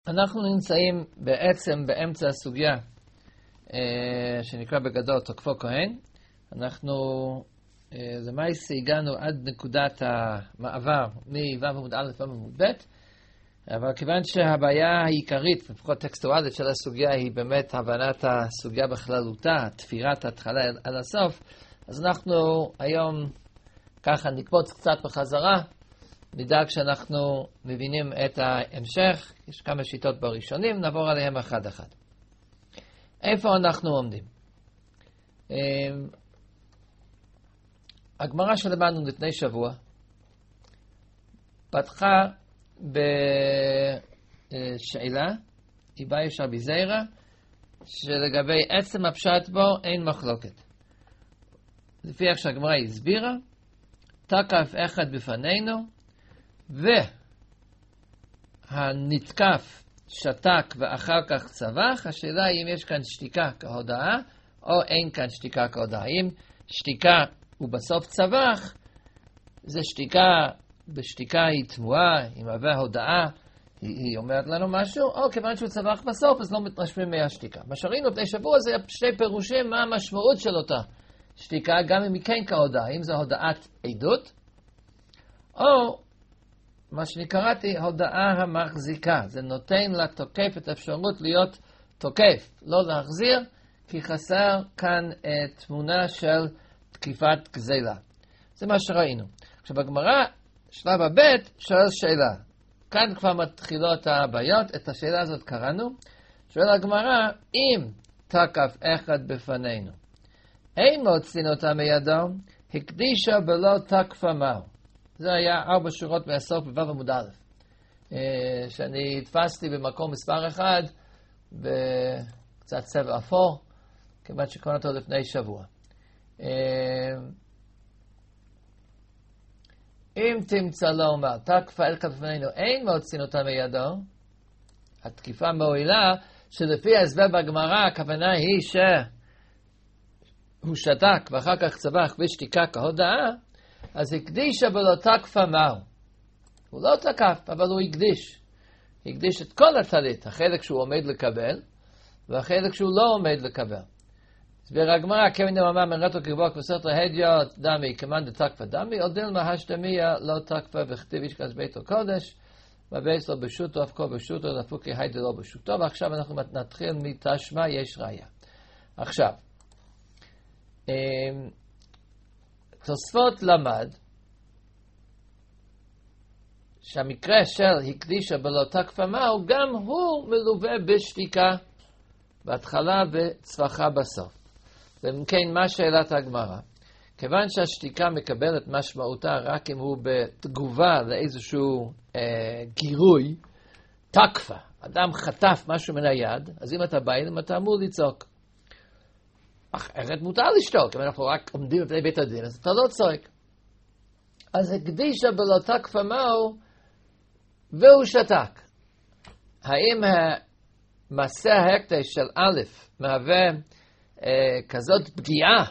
אנחנו נמצאים בעצם באמצע הסוגיה שנקרא בגדול תוקפו כהן. אנחנו למעשה הגענו עד נקודת המעבר מו' עמוד א' ועמוד ב', אבל כיוון שהבעיה העיקרית, לפחות טקסטואלית של הסוגיה, היא באמת הבנת הסוגיה בכללותה, תפירת ההתחלה עד הסוף, אז אנחנו היום ככה נקפוץ קצת בחזרה, נדאג שאנחנו מבינים את ההמשך. יש כמה שיטות בראשונים, נעבור עליהם אחד אחד. איפה אנחנו עומדים? הגמרא שלמדנו לפני שבוע פתחה בשאלה, היא באה ישר בזעירה, שלגבי עצם הפשט בו אין מחלוקת. לפי איך שהגמרא הסבירה, תקף אחד בפנינו, והנתקף שתק ואחר כך צווח. השאלה היא אם יש כאן שתיקה כהודאה או אין כאן שתיקה כהודאה. אם שתיקה ובסוף צווח, זה שתיקה, בשתיקה היא תמוהה, היא מהווה הודאה, היא אומרת לנו משהו, או כיוון שהוא צווח בסוף, אז לא מתרשמים מהשתיקה. מה שראינו לפני שבוע זה שתי פירושים מה המשמעות של אותה שתיקה, גם אם היא כן כהודאה, אם זה הודאת עדות, או מה שאני קראתי, הודאה המחזיקה. זה נותן לתוקף את האפשרות להיות תוקף, לא להחזיר, כי חסר כאן תמונה של תקיפת גזלה. זה מה שראינו. עכשיו בגמרא, שלב הבית, שואל שאלה. כאן כבר מתחילות הבעיות, את השאלה הזאת קראנו. שואל הגמרא, אם תקף אחד בפנינו, אין מוצאים אותה מידו, הקדישה בלא תקפה מהו. זה היה 4 שורות מהסוף בו' עמוד א', שאני התפסתי במקום מספר 1, בקצת צבע אפור, כמעט שקוראים אותו לפני שבוע. אם תמצא לו אומר, תקפה אחד בפנינו, אין מוצאים אותה מידו, התקיפה מועילה, שלפי ההסבר בגמרא, הכוונה היא שהוא שתק ואחר כך צווח בשתיקה כהודאה, אז הקדישה בלא תקפה מהו. הוא לא תקף, אבל הוא הקדיש. הקדיש את כל הטלית, החלק שהוא עומד לקבל, והחלק שהוא לא עומד לקבל. הסביר הגמרא, כמין דממה מרתו קרבו כבשרת ההדיו דמי, כמאן דתקפה דמי, או דילמה השתמיה לא תקפה וכתיב ישכז ביתו קודש, ובייס לו בשוטו, אף כה בשוטו, לפוקי היידי לא בשוטו, ועכשיו אנחנו נתחיל מתשמע יש ראיה. עכשיו, תוספות למד שהמקרה של הקדישה בלא תקפה מהו, גם הוא מלווה בשתיקה בהתחלה וצווחה בסוף. ומכן מה שאלת הגמרא? כיוון שהשתיקה מקבלת משמעותה רק אם הוא בתגובה לאיזשהו גירוי, תקפה, אדם חטף משהו מן היד, אז אם אתה בא אליהם אתה אמור לצעוק. אחרת מותר לשתוק, אם אנחנו רק עומדים בפני בית הדין, אז אתה לא צועק. אז הקדישה בלא תקפה מהו, והוא שתק. האם מעשה ההקדש של א' מהווה כזאת פגיעה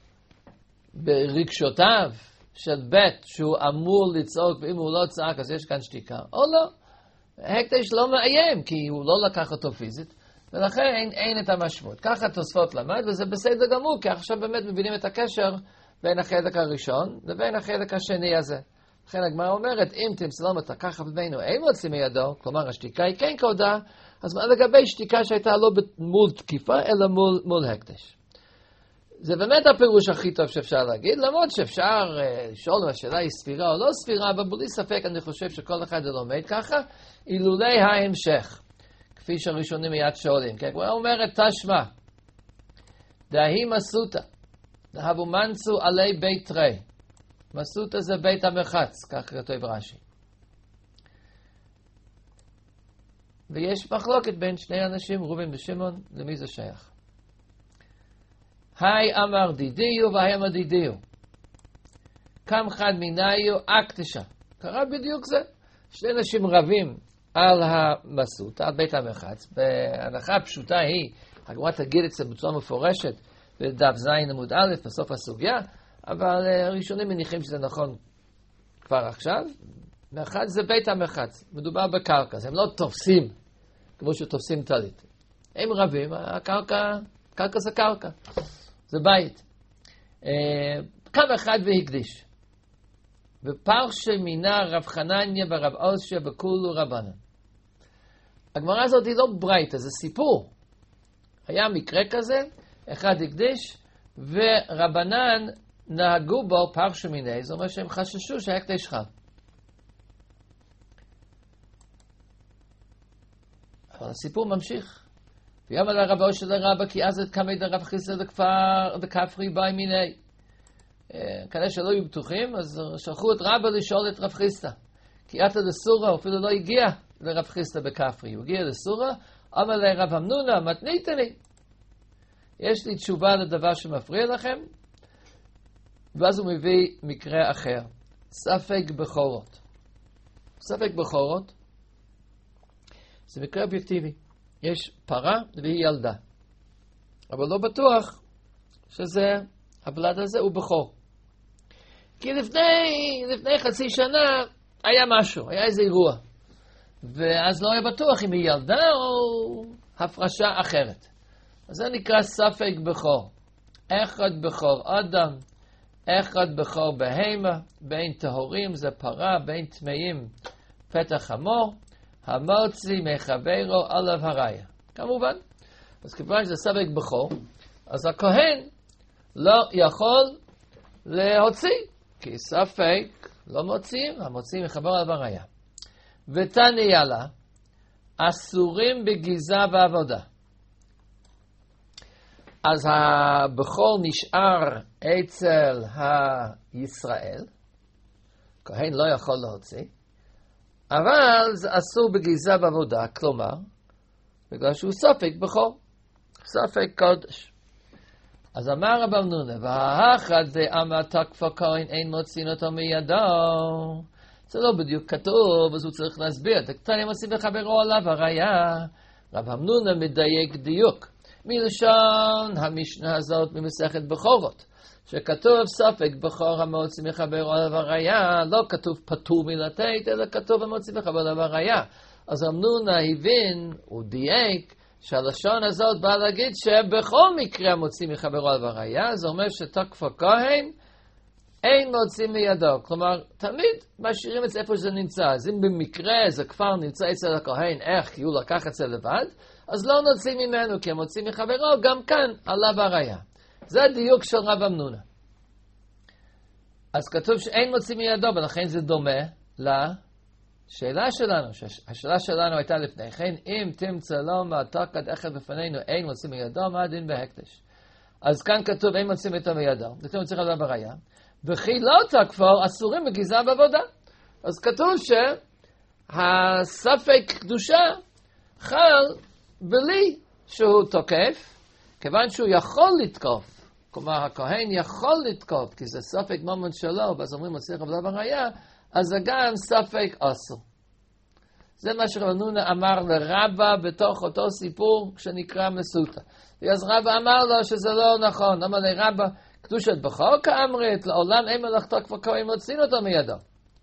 ברגשותיו של ב' שהוא אמור לצעוק, ואם הוא לא צעק אז יש כאן שתיקה, או לא. ההקדש לא מאיים, כי הוא לא לקח אותו פיזית, ולכן אין את המשמעות. ככה תוספות למד, וזה בסדר גמור, כי עכשיו באמת מבינים את הקשר בין החלק הראשון לבין החלק השני הזה. לכן הגמרא אומרת, אם תמצא אתה ככה בבינו, אין מוצאים מידו, כלומר השתיקה היא כן כהודאה, אז מה לגבי שתיקה שהייתה לא מול תקיפה, אלא מול הקדש. זה באמת הפירוש הכי טוב שאפשר להגיד, למרות שאפשר לשאול אם השאלה היא ספירה או לא ספירה, אבל בלי ספק אני חושב שכל אחד לומד ככה, אילולי ההמשך. כפי שהראשונים מיד שואלים, כי הגמרא אומרת תשמע, דהי מסוטה, דהבו מנסו עלי בית תרי. מסוטה זה בית המרחץ, כך כתוב רש"י. ויש מחלוקת בין שני אנשים, רובין ושמעון, למי זה שייך. היי אמר דידיו והי אמר דידיו. קם חד מיניו אקטשה. קרה בדיוק זה. שני אנשים רבים על המסוטה, על בית המרחץ. בהנחה הפשוטה היא, הגמרא תגיד את זה בצורה מפורשת, בדף זין עמוד א' בסוף הסוגיה, אבל הראשונים מניחים שזה נכון כבר עכשיו. מרחץ זה בית המרחץ, מדובר בקרקע, אז הם לא תופסים כמו שתופסים טלית. הם רבים, הקרקע זה קרקע, זה בית. קם אחד והקדיש. ופרשה מינה רב חנניה ורב אוסיה וכולו רבנן. הגמרא הזאת היא לא ברייתא, זה סיפור. היה מקרה כזה, אחד הקדיש, ורבנן נהגו בו פרשה מיני, זאת אומרת שהם חששו שההקדש חל. אבל הסיפור ממשיך. ויאמר לרב אוסיה לרבא כי אז את קמי דרב חיסא דכפרי באי מיני. כנראה שלא היו בטוחים, אז שלחו את רבא לשאול את רב חיסא. כי עתה לסורה, הוא אפילו לא הגיע לרב חיסא בכפרי. הוא הגיע לסורה, אמר לרב אמנונה, מתניתני. יש לי תשובה לדבר שמפריע לכם. ואז הוא מביא מקרה אחר. ספק בכורות. ספק בכורות זה מקרה אובייקטיבי. יש פרה והיא ילדה. אבל לא בטוח שזה, הבלד הזה הוא בכור. כי לפני חצי שנה היה משהו, היה איזה אירוע. ואז לא היה בטוח אם היא ילדה או הפרשה אחרת. אז זה נקרא ספק בכור. אחד בכור אדם, אחד בכור בהמה, בין טהורים זה פרה, בין טמאים פתח חמור, המוציא מחברו עליו הראיה. כמובן. אז כיוון שזה ספק בכור, אז הכהן לא יכול להוציא, כי ספק לא מוציאים, המוציא מחבר עליו הראיה. ותניא לה, אסורים בגיזה ועבודה. אז הבכור נשאר אצל הישראל, כהן לא יכול להוציא, אבל זה אסור בגיזה ועבודה, כלומר, בגלל שהוא ספק בכור, ספק קודש. אז אמר רב אמנונה, והאחד דאמר תקפא כהן אין מוציאים אותו מידו. זה לא בדיוק כתוב, אז הוא צריך להסביר. דקתני מוסיף לחברו עליו הראיה. רב אמנונה מדייק דיוק. מלשון המשנה הזאת ממסכת בכורות, שכתוב ספק בכור המוציא מחברו עליו הראיה, לא כתוב פטור מלתת, אלא כתוב המוציא מחברו עליו הראיה. אז אמנונה הבין, הוא דייק, שהלשון הזאת באה להגיד שבכל מקרה מוציא מחברו עליו הראיה, זה אומר שתקפא כהן אין מוציא מידו. כלומר, תמיד משאירים את זה איפה שזה נמצא. אז אם במקרה זה כבר נמצא אצל הכהן, איך? כי הוא לקח את זה לבד, אז לא נוציא ממנו, כי המוציא מחברו גם כאן עליו הראיה. זה הדיוק של רב אמנונה. אז כתוב שאין מוציא מידו, ולכן זה דומה לשאלה שלנו. השאלה שלנו הייתה לפני כן, אם תמצא לו מעתקת אחד בפנינו, אין מוציא מידו, מה הדין בהקדש? אז כאן כתוב אין מוציא מידו, זה מוציא עליו הראיה. וכי לא תקפור אסורים בגיזה בעבודה. אז כתוב שהספק קדושה חל בלי שהוא תוקף, כיוון שהוא יכול לתקוף. כלומר, הכהן יכול לתקוף, כי זה ספק ממון שלו, ואז אומרים מוציא עליו הראיה, אז זה גם ספק אסור. זה מה שרב אמנונה אמר לרבא בתוך אותו סיפור שנקרא מסותא. אז רבא אמר לו שזה לא נכון. אמר לרבא, קדושת בכור כאמרית, לעולם אין מלאכתו כבר כהן מוציאים אותו מידו.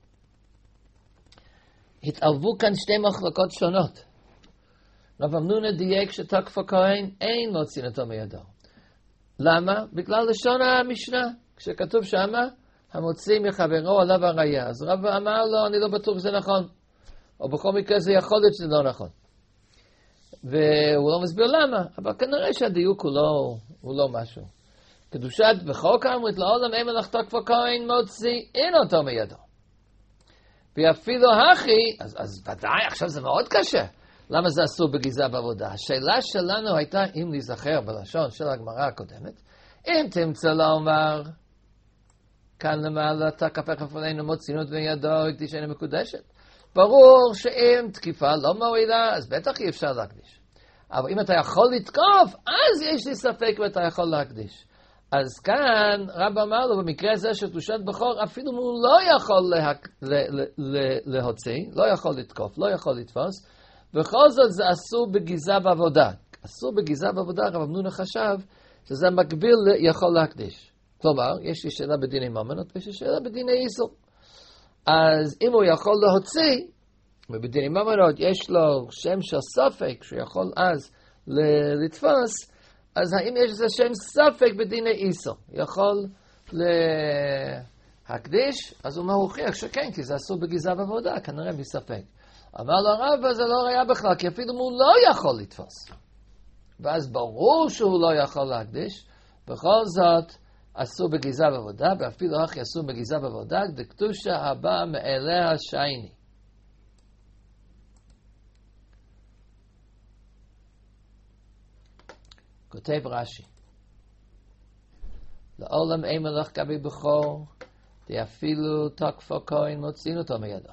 התערבו כאן שתי מחלקות שונות. רב אמנונה דייק שתקפא כהן אין מוציאים אותו מידו. למה? בגלל לשון המשנה. כשכתוב שמה, המוציא מחברו עליו הראיה. אז רב אמר לו, אני לא בטוח שזה נכון. או בכל מקרה זה יכול להיות שזה לא נכון. והוא לא מסביר למה, אבל כנראה שהדיוק הוא לא משהו. קדושת בכור כאמרית לעולם אין מלאכתו כבר כהן מוציא אין אותו מידו. ואפילו הכי, אז ודאי עכשיו זה מאוד קשה. למה זה אסור בגיזה בעבודה? השאלה שלנו הייתה, אם נזכר בלשון של הגמרא הקודמת, אם תמצא לומר, כאן למעלה תקפך לפנינו מוציאים אותו מידו, הקדישנו מקודשת. ברור שאם תקיפה לא מועילה, אז בטח אי אפשר להקדיש. אבל אם אתה יכול לתקוף, אז יש לי ספק ואתה יכול להקדיש. אז כאן רב אמר לו, במקרה הזה של קדושת בכור, אפילו הוא לא יכול להוציא, לא יכול לתקוף, לא יכול לתפוס, בכל זאת זה אסור בגיזה בעבודה. אסור בגיזה בעבודה, רב אמנונה חשב שזה מקביל יכול להקדיש. כלומר, יש לי שאלה בדיני ממונות ויש לי שאלה בדיני איסור. אז אם הוא יכול להוציא, ובדיני ממונות יש לו שם של ספק, שהוא יכול אז לתפוס, אז האם יש איזה שם ספק בדיני איסור? יכול להקדיש, אז הוא מוכיח שכן, כי זה אסור בגזרה בעבודה, כנראה מספק. אמר לו הרב, זה לא ראיה בכלל, כי אפילו הוא לא יכול לתפוס. ואז ברור שהוא לא יכול להקדיש, בכל זאת אסור בגזרה בעבודה, ואפילו הכי אסור בגזרה בעבודה, דקדושה הבאה מאליה שייני. כותב רש"י, לעולם אין מלך גבי בכור, אפילו תוקפו כהן מוציאים אותו מידו.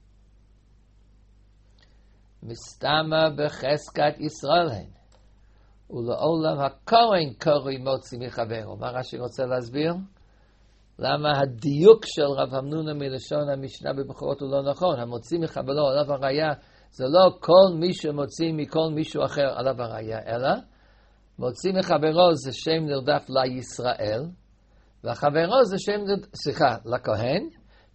מסתמה בחזקת ישראל הן, ולעולם הכהן קרוי מוציא מחברו. מה רש"י רוצה להסביר? למה הדיוק של רב המנונה מלשון המשנה בבכורות הוא לא נכון? המוציא מחברו עליו הראיה, זה לא כל מי שמוציא מכל מישהו אחר עליו הראיה, אלא מוציא מחברו זה שם נרדף לישראל, והחברו זה שם לכהן,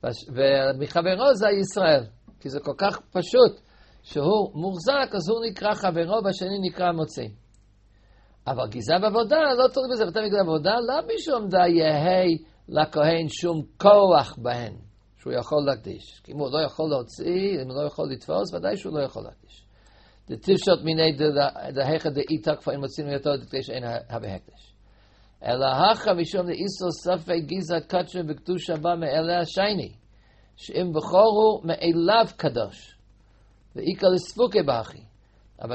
ומחברו זה הישראל. כי זה כל כך פשוט, שהוא מוחזק, אז הוא נקרא חברו, והשני נקרא מוציא. אבל גזרה בעבודה, לא תוריד בזה, ואתה מגזרה בעבודה, לא משום דה יהי לכהן שום כוח בהן, שהוא יכול להקדיש. כי אם הוא לא יכול להוציא, אם הוא לא יכול לתפוס, ודאי שהוא לא יכול להקדיש. דתפשוט מיני דהיכא דאיתא כפאין מוציאים מיתו דקדש אין הבהקדש. אלא הכא משום דאיסור ספק גזרת קדשה וקדושה בה מאליה שייני, שאם בכורו מאליו קדוש, ואיקא לספוקי באחי. אבל,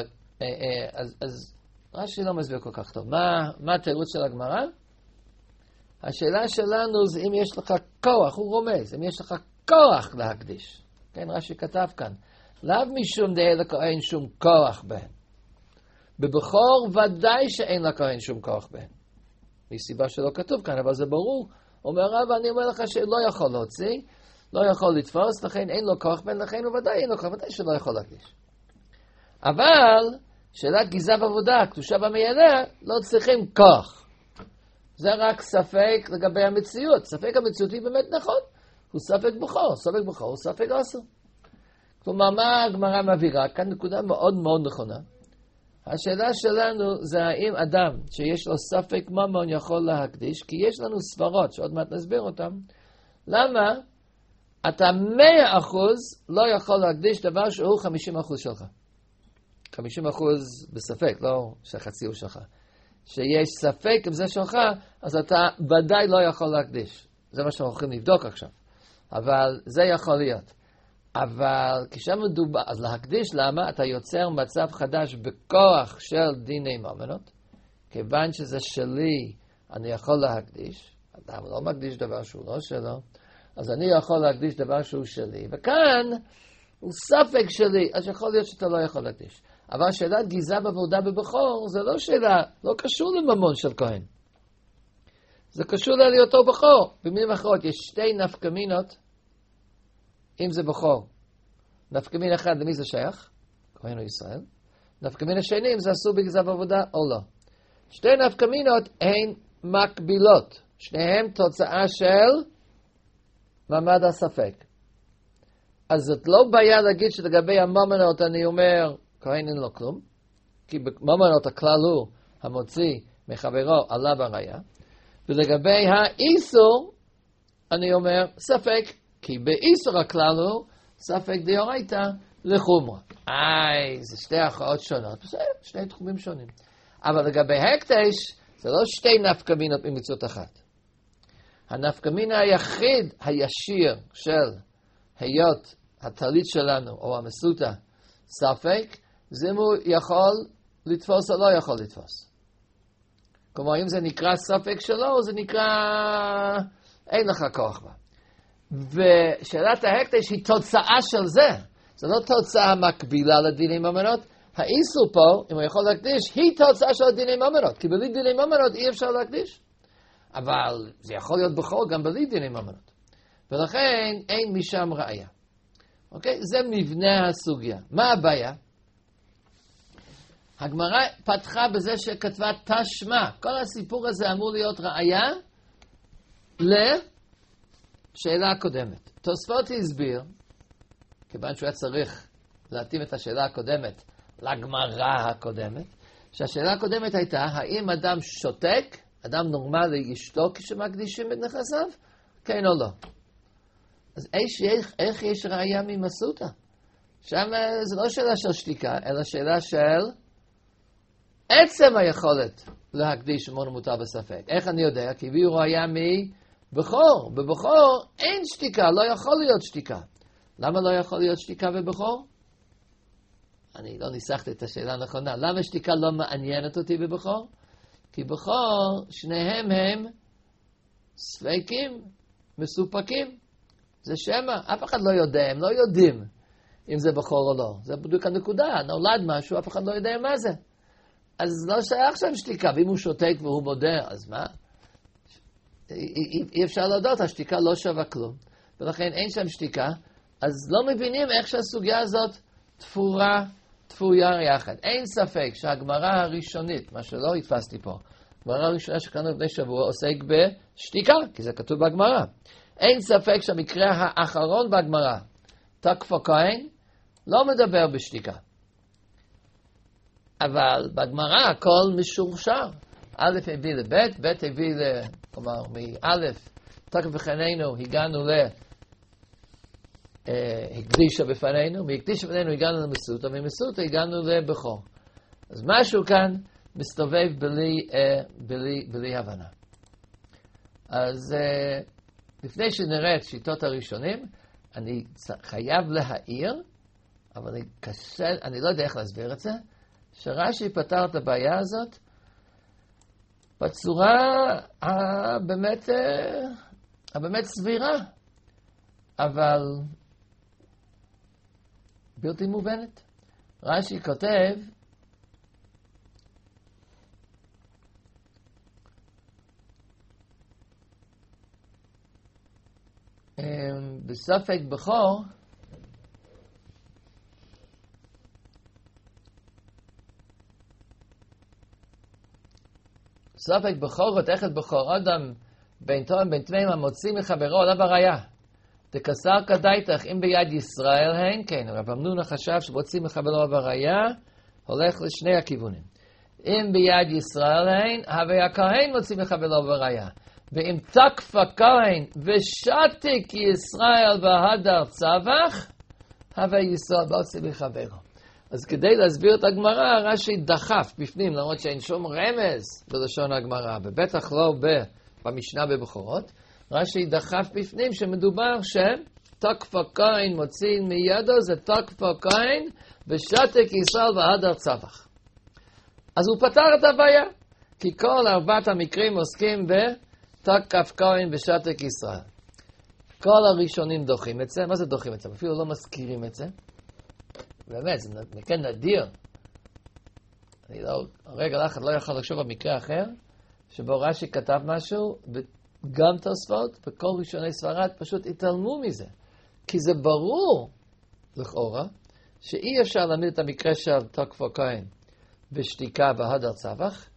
אז רש"י לא מסביר כל כך טוב. מה התירוץ של הגמרא? השאלה שלנו זה אם יש לך כוח, הוא רומז, אם יש לך כוח להקדיש. כן, רש"י כתב כאן. לאו משום דהי לכהן שום כוח בהן. בבכור ודאי שאין לכהן שום כוח בהן. מסיבה שלא כתוב כאן, אבל זה ברור. אומר רב, אני אומר לך שלא יכול להוציא, לא יכול לתפוס, לכן אין לו כוח בהן, לכן הוא ודאי אין לו כוח, ודאי שלא יכול להקדיש. אבל שאלת גזרה בעבודה, קדושה במיילה, לא צריכים כוח. זה רק ספק לגבי המציאות. ספק המציאות היא באמת נכון. הוא ספק בכור, ספק בכור, הוא ספק אסור. כלומר, מה הגמרא מבהירה? כאן נקודה מאוד מאוד נכונה. השאלה שלנו זה האם אדם שיש לו ספק ממון יכול להקדיש, כי יש לנו סברות שעוד מעט נסביר אותם. למה אתה 100% לא יכול להקדיש דבר שהוא 50% שלך? 50% בספק, לא שחצי הוא שלך. שיש ספק אם זה שלך, אז אתה ודאי לא יכול להקדיש. זה מה שאנחנו הולכים לבדוק עכשיו. אבל זה יכול להיות. אבל כשם מדובר, אז להקדיש למה? אתה יוצר מצב חדש בכוח של דיני ממונות. כיוון שזה שלי, אני יכול להקדיש. אדם לא מקדיש דבר שהוא לא שלו. אז אני יכול להקדיש דבר שהוא שלי. וכאן הוא ספק שלי, אז יכול להיות שאתה לא יכול להקדיש. אבל שאלת גזרה בעבודה בבכור, זה לא שאלה, לא קשור לממון של כהן. זה קשור להיותו בכור. במילים אחרות, יש שתי נפקמינות, אם זה בכור. נפקמין אחד, למי זה שייך? כהן או ישראל. נפקמין השני, אם זה אסור בגזרה בעבודה או לא. שתי נפקמינות הן מקבילות. שניהם תוצאה של מעמד הספק. אז זאת לא בעיה להגיד שלגבי הממונות אני אומר, כהן אין לו כלום, כי בממונות הכלל הוא המוציא מחברו עליו הראיה, ולגבי האיסור אני אומר ספק, כי באיסור הכלל הוא ספק דאורייתא לחומרא. זה שתי הכרעות שונות, בסדר, שני תחומים שונים. אבל לגבי הקדש, זה לא שתי נפקמינות ממציאות אחת. הנפקמינה היחיד הישיר של היות הטלית שלנו, או המסוטה, ספק, זה אם הוא יכול לתפוס או לא יכול לתפוס. כלומר, אם זה נקרא ספק שלו, זה נקרא אין לך כוח בה. ושאלת ההקדש היא תוצאה של זה. זה לא תוצאה מקבילה לדיני ממונות. האיסור פה, אם הוא יכול להקדיש, היא תוצאה של דיני ממונות. כי בלי דיני ממונות אי אפשר להקדיש. אבל זה יכול להיות בכל גם בלי דיני ממונות. ולכן אין משם ראיה. אוקיי? זה מבנה הסוגיה. מה הבעיה? הגמרא פתחה בזה שכתבה תשמע. כל הסיפור הזה אמור להיות ראיה לשאלה הקודמת. תוספות הסביר, כיוון שהוא היה צריך להתאים את השאלה הקודמת לגמרא הקודמת, שהשאלה הקודמת הייתה, האם אדם שותק, אדם נורמלי ישתוק כשמקדישים את נכסיו? כן או לא? אז איך יש ראיה ממסותא? שם זה לא שאלה של שתיקה, אלא שאלה של עצם היכולת להקדיש ממון מותר בספק. איך אני יודע? כי הביאו ראיה מבכור. בבכור אין שתיקה, לא יכול להיות שתיקה. למה לא יכול להיות שתיקה בבכור? אני לא ניסחתי את השאלה הנכונה. למה שתיקה לא מעניינת אותי בבכור? כי בכור, שניהם הם ספקים, מסופקים. זה שמע, אף אחד לא יודע, הם לא יודעים אם זה בכור או לא. זה בדיוק הנקודה, נולד משהו, אף אחד לא יודע מה זה. אז לא שייך שם שתיקה, ואם הוא שותק והוא מודה, אז מה? אי אפשר לדעת, השתיקה לא שווה כלום. ולכן אין שם שתיקה, אז לא מבינים איך שהסוגיה הזאת תפויה יחד. אין ספק שהגמרא הראשונית, מה שלא התפסתי פה, הגמרא הראשונה שקראנו לפני שבוע עוסק בשתיקה, כי זה כתוב בגמרא. אין ספק שהמקרה האחרון בגמרא, תקף הכהן, לא מדבר בשתיקה. אבל בגמרא הכל משורשר. א' הביא לב', ב' הביא כלומר, מא', תקף בפנינו, הגענו הקדישה בפנינו, מהקדישה בפנינו הגענו למסותא, ממסותא הגענו לבכור. אז משהו כאן מסתובב בלי הבנה. אז לפני שנראה את שיטות הראשונים, אני חייב להעיר, אבל אני לא יודע איך להסביר את זה, שרש"י פתר את הבעיה הזאת בצורה הבאמת סבירה, אבל בלתי מובנת. רש"י כותב, בספק בכור, ספק בכור ותכת בכור אדם בין תום בין תמם המוציא מחברו עליו הראיה. תקסר כדאיתך אם ביד ישראל הן כן. רב אמנון חשב שמוציא מחברו בראיה הולך לשני הכיוונים. אם ביד ישראל הן, הווה הכהן מוציא מחברו בראיה. ואם תקף הכהן ושתק ישראל בהדר צווח, הווה ישראל מוציא מחברו. אז כדי להסביר את הגמרא, רש"י דחף בפנים, למרות שאין שום רמז בלשון הגמרא, ובטח לא במשנה בבכורות, רש"י דחף בפנים שמדובר שתקף הכהן מוציא מידו, זה תקף הכהן ושתק ישראל בהדר צווח. אז הוא פתר את הבעיה, כי כל 4 המקרים עוסקים בתקף כהן ושתק ישראל. כל הראשונים דוחים את זה. מה זה דוחים את זה? אפילו לא מזכירים את זה. באמת, זה כן נדיר. אני רגע אחד לא יכול לחשוב במקרה אחר, שבו רש"י כתב משהו, וגם תוספות, וכל ראשוני ספרד פשוט התעלמו מזה. כי זה ברור, לכאורה, שאי אפשר להעמיד את המקרה של תקף הכהן בשתיקה בהדר צווח,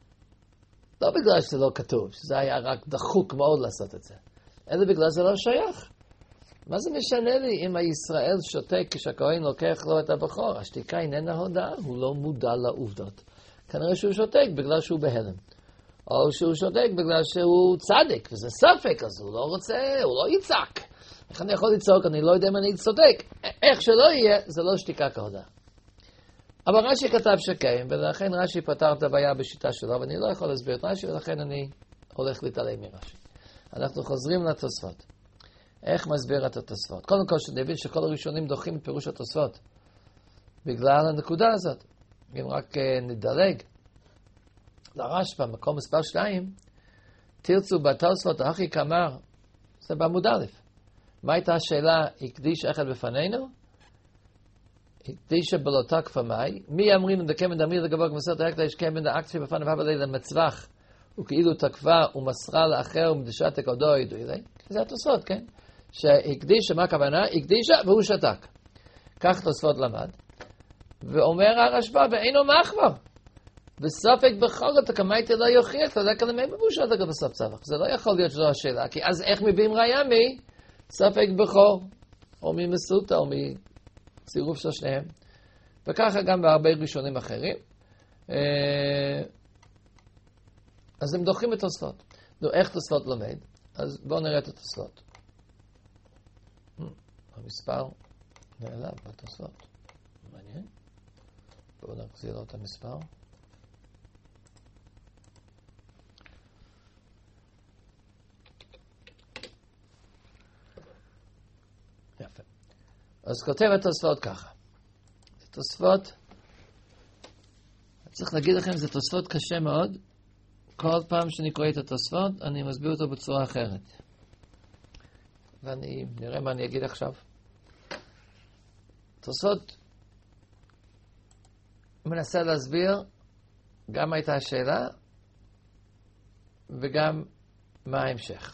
לא בגלל שזה לא כתוב, שזה היה רק דחוק מאוד לעשות את זה, אלא בגלל זה לא שייך. מה זה משנה לי אם הישראל שותק כשהכהן לוקח לו את הבכור? השתיקה איננה הודעה, הוא לא מודע לעובדות. כנראה שהוא שותק בגלל שהוא בהלם. או שהוא שותק בגלל שהוא צדק, וזה ספק, אז הוא לא רוצה, הוא לא יצעק. איך אני יכול לצעוק? אני לא יודע אם אני צודק. איך שלא יהיה, זה לא שתיקה כהודעה. אבל רש"י כתב שכן, ולכן רש"י פתר את הבעיה בשיטה שלו, ואני לא יכול להסביר את רש"י, ולכן אני הולך להתעלם מרש"י. אנחנו חוזרים לתוספות. איך מסביר את התוספות? קודם כל שנבין שכל הראשונים דוחים את פירוש התוספות, בגלל הנקודה הזאת. אם רק נדלג לרשב"א, מקום מספר 2, תרצו בתוספות הכי כמר, זה בעמוד א'. מה הייתה השאלה? הקדיש אחד בפנינו? הקדיש בלא תקף מאי. מי אמרים דקם דמיר לגבור כמסרת האקטה יש קם דאקט שבפניו הבא למצווח, וכאילו תקפה ומסרה לאחר ומדשת תקודו ידעו אלי. זה התוספות, כן? שהקדיש, מה הכוונה? הקדישה והוא שתק. כך תוספות למד. ואומר הרשב"א, ואינו מחבר. בספק בכל אתה כמייתי לא יוכיח, אתה יודע כלמי מבושת אגב בסוף צווח. זה לא יכול להיות שזו השאלה, כי אז איך מביאים ראיה ספק בכור, או ממסותא, או צירוף של שניהם. וככה גם בהרבה ראשונים אחרים. אז הם דוחים את תוספות. איך תוספות לומד? אז בואו נראה את התוספות. המספר נעלם בתוספות. מעניין. בואו נחזיר לו את המספר. יפה. אז כותב את התוספות ככה. זה תוספות, צריך להגיד לכם, זה תוספות קשה מאוד. כל פעם שאני קורא את התוספות, אני מסביר אותו בצורה אחרת. ואני נראה מה אני אגיד עכשיו. תוספות מנסה להסביר גם מה הייתה השאלה וגם מה ההמשך.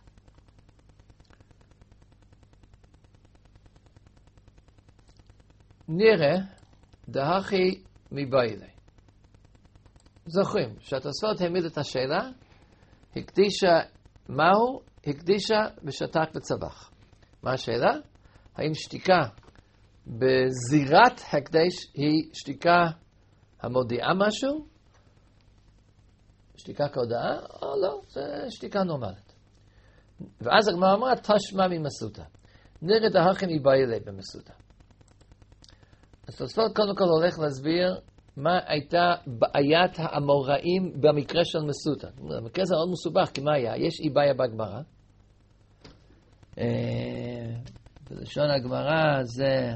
נראה דהכי מבעילי. זוכרים שהתוספות העמיד את השאלה, הקדישה מהו? הקדישה ושתק וצבח. מה השאלה? האם שתיקה בזירת הקדש היא שתיקה המודיעה משהו? שתיקה כהודאה? או לא, זה שתיקה נורמלית. ואז הגמרא אמרה, תשמע ממסותא. נראה דהכי מבעילי במסותא. אז תוספות קודם כל הולך להסביר מה הייתה בעיית האמוראים במקרה של מסותא. המקרה זה מאוד מסובך, כי מה היה? יש אי בעיה בגמרא. בלשון הגמרא זה...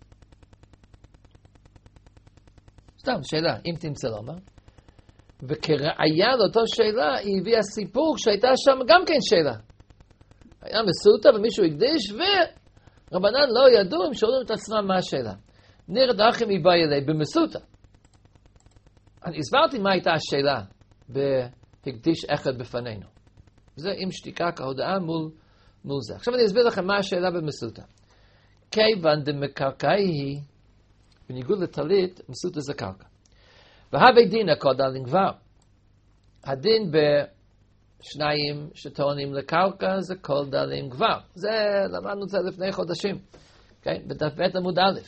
סתם, שאלה, אם תמצא לומר. וכראיה לאותו שאלה, היא הביאה סיפור שהייתה שם גם כן שאלה. היה מסותא ומישהו הקדיש, ורבנן לא ידעו, הם שואלים את עצמם מה השאלה. נראה דהכי מבעילי במסותא. אני הסברתי מה הייתה השאלה בהקדיש אחד בפנינו. זה עם שתיקה כהודאה מול זה. עכשיו אני אסביר לכם מה השאלה במסותא. כיוון דמקרקעי היא, בניגוד לטלית, מסותא זה קרקע. והווי דינא כהודאה לגבר. הדין בשניים שטוענים לקרקע זה כהודאה לגבר. זה, למדנו את זה לפני חודשים. בדף ב' עמוד א',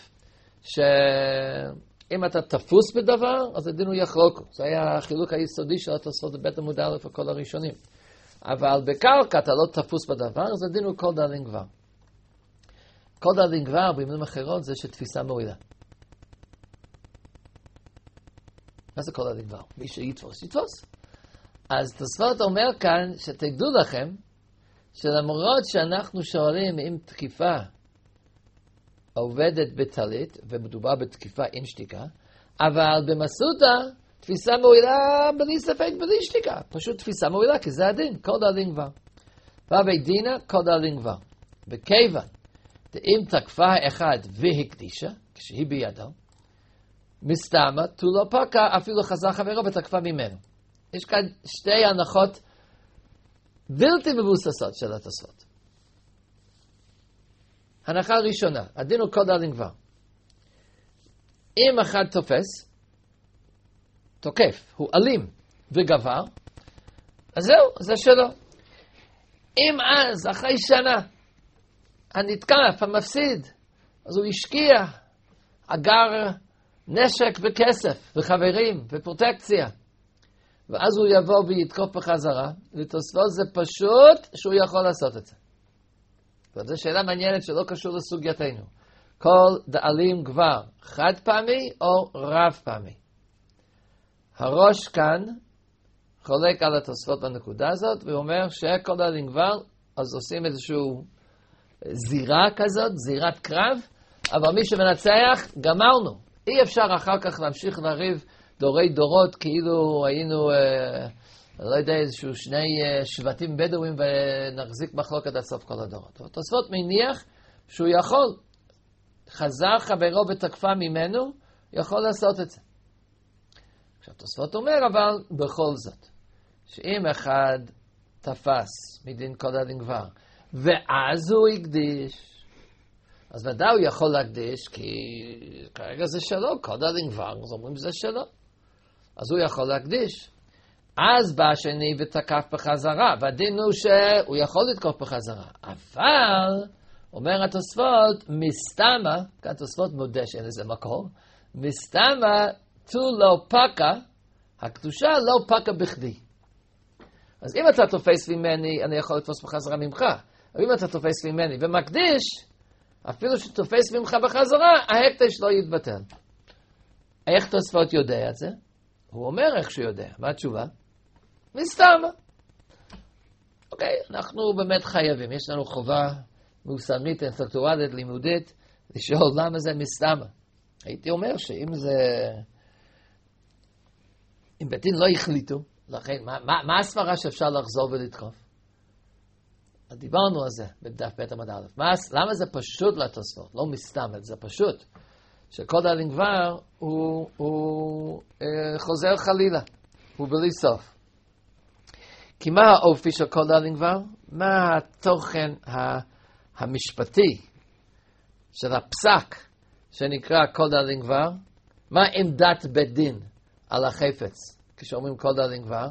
שאם אתה תפוס בדבר, אז הדין הוא יחלוקו. זה היה החילוק היסודי של התוספות בבית עמוד א' וכל הראשונים. אבל בקרקע אתה לא תפוס בדבר, אז הדין הוא כהודאה לגבר. כהודאה לגבר, במילים אחרות, זה שתפיסה מועילה. מה זה כהודאה לגבר? מי שיתפוס, יתפוס. אז תוספות אומר כאן, שתדעו לכם, שלמרות שאנחנו שואלים אם תקיפה עובדת בטלית, ומדובר בתקיפה עם שתיקה, אבל במסותא, תפיסה מועילה בלי ספק, בלי שתיקה. פשוט תפיסה מועילה, כי זה הדין, כהודאה לגבר. והווי דינא כהודאה לגבר. וכיוון, אם תקפה אחד והקדישה, כשהיא בידו, מסתמה, תולו פקע, אפילו חזר חברו ותקפה ממנו. יש כאן שתי הנחות בלתי מבוססות של התוספות. הנחה ראשונה, הדין הוא כהודאה לגבר. אם אחד תופס, תוקף, הוא אלים וגבר, אז זהו, זה שלו. אם אז, אחרי שנה, הנתקף, המפסיד, אז הוא השקיע, אגר נשק וכסף, וחברים, ופרוטקציה, ואז הוא יבוא ויתקוף בחזרה, לתוספות זה פשוט שהוא יכול לעשות את זה. וזו שאלה מעניינת שלא קשור לסוגייתנו. כל דאלים גבר, חד פעמי או רב פעמי? הראש כאן חולק על התוספות בנקודה הזאת, והוא אומר שכל דאלים גבר, אז עושים איזשהו זירה כזאת, זירת קרב, אבל מי שמנצח, גמרנו. אי אפשר אחר כך להמשיך לריב דורי דורות, כאילו היינו, לא יודע, איזשהו שני שבטים בדואים, ונחזיק מחלוקת עד סוף כל הדורות. התוספות מניח שהוא יכול, חזר חברו ותקפה ממנו, יכול לעשות את זה. עכשיו, תוספות אומר, אבל בכל זאת, שאם אחד תפס מדין כהודאה לגבר, ואז הוא הקדיש, אז ודאי הוא יכול להקדיש, כי כרגע זה שלו, כהודאה לגבר, אז אומרים זה שלו. אז הוא יכול להקדיש. אז בא השני ותקף בחזרה, והדין הוא שהוא יכול לתקוף בחזרה, אבל אומר התוספות, מסתמה, כאן התוספות מודה שאין לזה מקור, מסתמה תו לא פקה, הקדושה לא פקה בכדי. אז אם אתה תופס ממני, אני יכול לתפוס בחזרה ממך. אבל אם אתה תופס ממני ומקדיש, אפילו שתופס ממך בחזרה, ההקדש לא יתבטל. איך תוספות יודע את זה? הוא אומר איך שהוא יודע. מה התשובה? מסתמה. אוקיי, אנחנו באמת חייבים. יש לנו חובה מוסרית, אינטלקטואלית, לימודית, לשאול למה זה מסתמה. הייתי אומר שאם זה... אם בית דין לא החליטו, לכן, מה הסברה שאפשר לחזור ולתקוף? דיברנו על זה בדף בית עמוד א'. למה זה פשוט לתוספות? לא מסתמת, זה פשוט. שכל הלינגבר הוא חוזר חלילה, הוא בלי סוף. כי מה האופי של כל הלינגבר? מה התוכן המשפטי של הפסק שנקרא כל הלינגבר? מה עמדת בית דין על החפץ כשאומרים כל הלינגבר?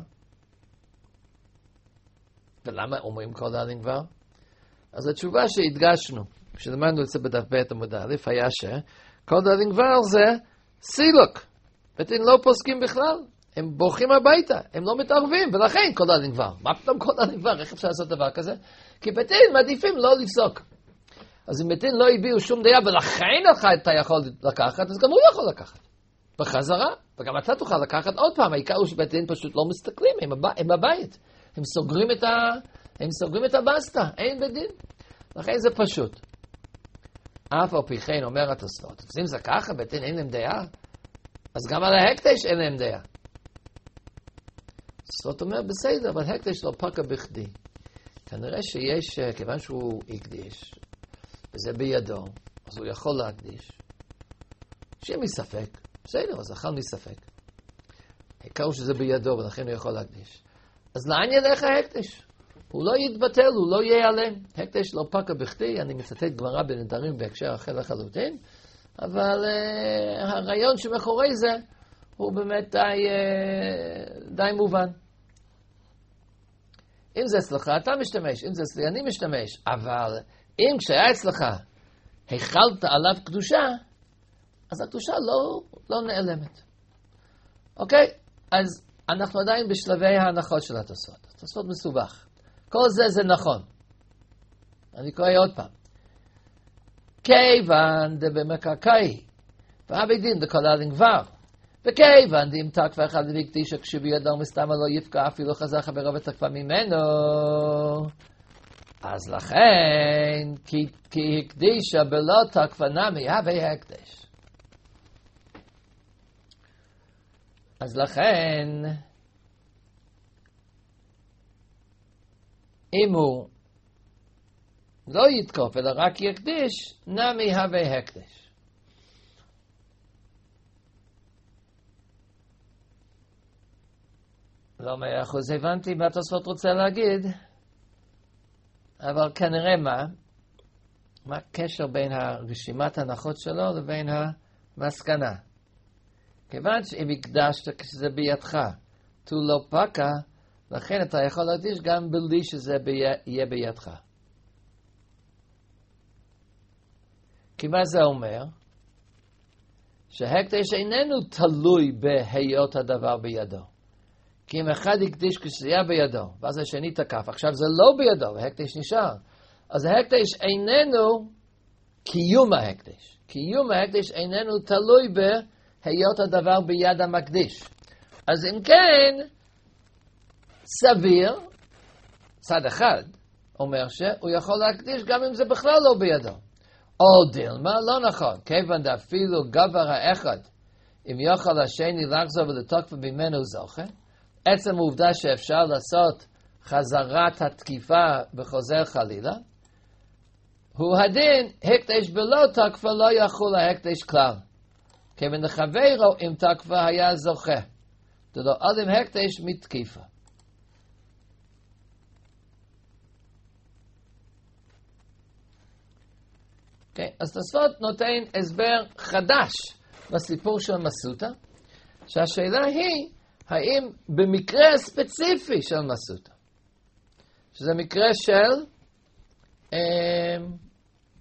ולמה אומרים כל הלינגבר? אז התשובה שהדגשנו, כשלמדנו את זה בדף ב' עמוד א', היה שכל הלינגבר זה סילוק. בית דין לא פוסקים בכלל, הם בורחים הביתה, הם לא מתערבים, ולכן כל הלינגבר. מה פתאום כל הלינגבר? איך אפשר לעשות דבר כזה? כי בית דין מעדיפים לא לפסוק. אז אם בית דין לא הביאו שום דעה, ולכן אתה יכול לקחת, אז גם הוא יכול לקחת. בחזרה, וגם אתה תוכל לקחת עוד פעם, העיקר הוא שבית דין פשוט לא מסתכלים, הם בבית. הם סוגרים את הבסטה, אין בית דין. לכן זה פשוט. אף על פי כן אומר התוספות, אז אם זה ככה, בית דין אין להם דעה, אז גם על ההקדש אין להם דעה. התוספות אומר, בסדר, אבל הקדש לא פקע בכדי. כנראה שיש, כיוון שהוא הקדיש, וזה בידו, אז הוא יכול להקדיש. שיהיה מספק, בסדר, אז אכל מספק. העיקר שזה בידו, ולכן הוא יכול להקדיש. אז לאן ילך ההקדש? הוא לא יתבטל, הוא לא ייעלם. הקדש לא פקע בכדי, אני מצטט גמרא בנדרים בהקשר אחר לחלוטין, אבל הרעיון שמאחורי זה הוא באמת די מובן. אם זה אצלך, אתה משתמש, אם זה אצלי, אני משתמש, אבל אם כשהיה אצלך החלת עליו קדושה, אז הקדושה לא נעלמת. אוקיי? אז אנחנו עדיין בשלבי ההנחות של התוספות. התוספות מסובך. כל זה נכון. אני קורא עוד פעם. כיוון דבמקרקעי, והבית דין דכל הלינגבר, וכיוון דאם תקפה אחד והקדיש כשבידו מסתמה לא יפקע אפילו חזר חברו ותקפה ממנו, אז לכן כי הקדישה בלא תקפה נמי הווה הקדש. אז לכן, אם הוא לא יתקוף אלא רק יקדיש, נמי הווה הקדש. לא 100% הבנתי מה התוספות רוצה להגיד, אבל כנראה מה הקשר בין הרשימת הנחות שלו לבין המסקנה? כיוון שאם הקדשת כשזה בידך, תו לא פקע, לכן אתה יכול להקדיש גם בלי שזה יהיה בידך. כי מה זה אומר? שהקדש איננו תלוי בהיות הדבר בידו. כי אם אחד הקדיש כשזה היה בידו, ואז השני תקף, עכשיו זה לא בידו, והקדש נשאר. אז ההקדש איננו קיום ההקדש. קיום ההקדש איננו תלוי בהיות הדבר ביד המקדיש. אז אם כן, סביר, צד אחד אומר שהוא יכול להקדיש גם אם זה בכלל לא בידו. או דילמה, לא נכון, כיוון דאפילו גבר האחד, אם יוכל השני לחזור ולתוקף ממנו זוכה, עצם העובדה שאפשר לעשות חזרת התקיפה בחוזר חלילה, הוא הדין, הקדש בלא תקפה לא יחול ההקדש כלל. כיוון לחברו אם תקפה היה זוכה, דלא אדם הקדש מתקיפה. Okay, אז תוספות נותן הסבר חדש בסיפור של מסוטה, שהשאלה היא, האם במקרה ספציפי של מסוטה, שזה מקרה של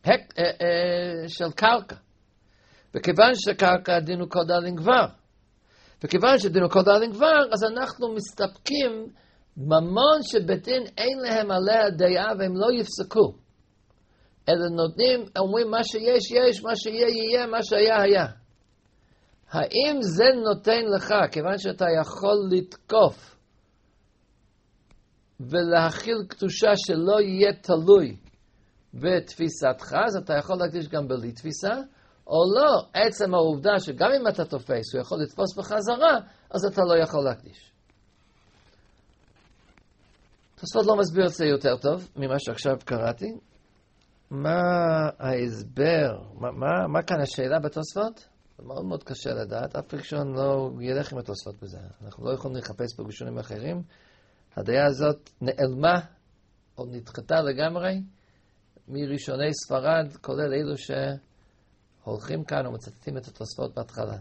של קרקע. וכיוון שקרקע דינו כל דאלין כבר, וכיוון שדינו כל דאלין כבר, אז אנחנו מסתפקים ממון שבדין אין להם עליה דעה והם לא יפסקו. אלא נותנים, אומרים מה שיש יש, מה שיהיה יהיה, מה שהיה היה. האם זה נותן לך, כיוון שאתה יכול לתקוף ולהכיל קדושה שלא יהיה תלוי בתפיסתך, אז אתה יכול להקדיש גם בלי תפיסה, או לא, עצם העובדה שגם אם אתה תופס, הוא יכול לתפוס בחזרה, אז אתה לא יכול להקדיש. תוספות לא מסביר את זה יותר טוב ממה שעכשיו קראתי. מה ההסבר? מה כאן השאלה בתוספות? זה מאוד מאוד קשה לדעת. אף ראשון לא ילך עם התוספות בזה. אנחנו לא יכולים לחפש בראשונים אחרים. הדעה הזאת נעלמה או נדחתה לגמרי מראשוני ספרד, כולל אלו שהולכים כאן ומצטטים את התוספות בהתחלה.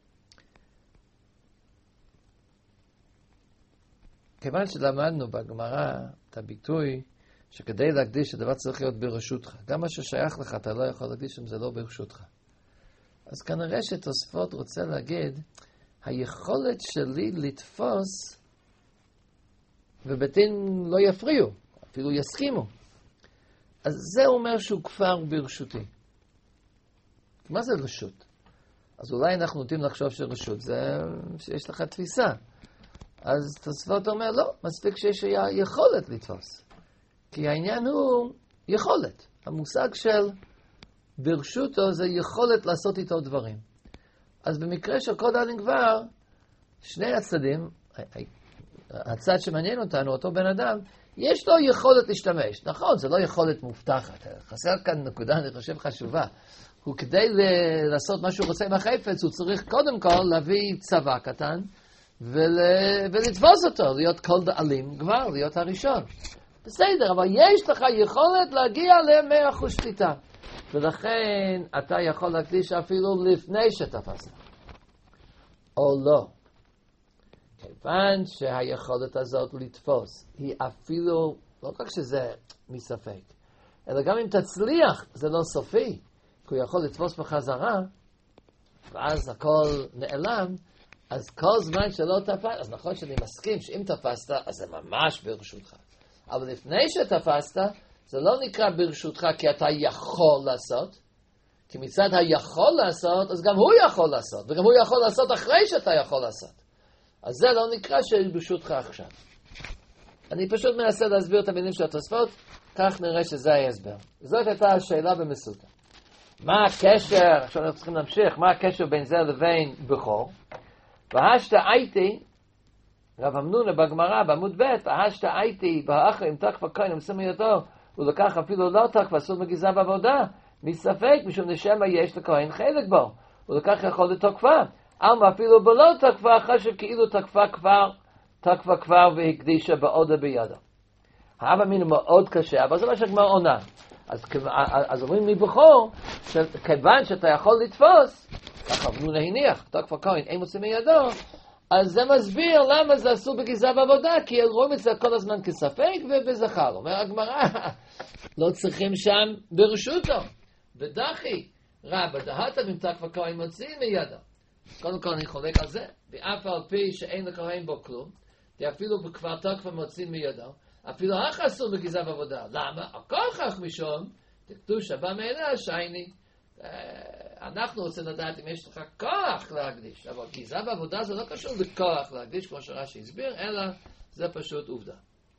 כיוון שלמדנו בגמרא את הביטוי שכדי להקדיש הדבר צריך להיות ברשותך. גם מה ששייך לך אתה לא יכול להקדיש אם זה לא ברשותך. אז כנראה שתוספות רוצה להגיד, היכולת שלי לתפוס ובתים לא יפריעו, אפילו יסכימו. אז זה אומר שהוא כבר ברשותי. מה זה רשות? אז אולי אנחנו נוטים לחשוב שרשות זה שיש לך תפיסה. אז תוספות אומר, לא, מספיק שיש יכולת לתפוס. כי העניין הוא יכולת. המושג של ברשותו זה יכולת לעשות איתו דברים. אז במקרה של כל דאלין כבר, שני הצדדים, הצד שמעניין אותנו, אותו בן אדם, יש לו יכולת להשתמש. נכון, זה לא יכולת מובטחת. חסר כאן נקודה, אני חושב, חשובה. הוא כדי לעשות מה שהוא רוצה עם החפץ, הוא צריך קודם כל להביא צבא קטן, ולתפוס אותו, להיות כל דאלים כבר, להיות הראשון. בסדר, אבל יש לך יכולת להגיע ל100% שליטה. ולכן אתה יכול להקדיש אפילו לפני שתפסת. או לא. כיוון שהיכולת הזאת לתפוס היא אפילו, לא רק שזה מספק, אלא גם אם תצליח, זה לא סופי. כי הוא יכול לתפוס בחזרה, ואז הכל נעלם, אז כל זמן שלא תפס, אז נכון שאני מסכים שאם תפסת, אז זה ממש ברשותך. אבל לפני שתפסת, זה לא נקרא ברשותך כי אתה יכול לעשות, כי מצד היכול לעשות, אז גם הוא יכול לעשות, וגם הוא יכול לעשות אחרי שאתה יכול לעשות. אז זה לא נקרא שברשותך עכשיו. אני פשוט מנסה להסביר את המילים של התוספות, כך נראה שזה ההסבר. זאת הייתה השאלה במסוטה. מה הקשר, עכשיו אנחנו צריכים להמשיך, מה הקשר בין זה לבין בכור? והשת הייתי, רב אמנונה בגמרא, בעמוד ב', והשת הייתי, באחר אם תקפה כהן, המשים מידו, הוא לקח אפילו לא תקפה, אסור מגזיו עבודה, מספק, משום נשמה יש לכהן חלק בו, הוא לקח יכול לתוקפה, אלמה אפילו בלא תקפה, חשב כאילו תקפה כבר והקדישה בעודה בידה. האבא מינו מאוד קשה, אבל זה מה שהגמרא עונה. אז אומרים מבכור, כיוון שאתה יכול לתפוס, ככה אמנונה הניח, תקפה כהן, אין מוצא מידו, אז זה מסביר למה זה אסור בגזיו עבודה, כי רואים את זה כל הזמן כספק ובזכר. אומר הגמרא, לא צריכים שם ברשותו. בדחי, רבא, דהתה ממתקפה כהן מוצאים מידו. קודם כל אני חולק על זה, ואף על פי שאין לכהן בו כלום, אפילו בכבר תקפה מוצאים מידו, אפילו אך אסור בגזיו עבודה. למה? הכל כך משום, תקדוש הבא מאלה שייני. אנחנו רוצים לדעת אם יש לך כוח להקדיש, אבל גזיו עבודה זה לא קשור לכוח להקדיש, כמו שרש"י הסביר, אלא זה פשוט עובדה.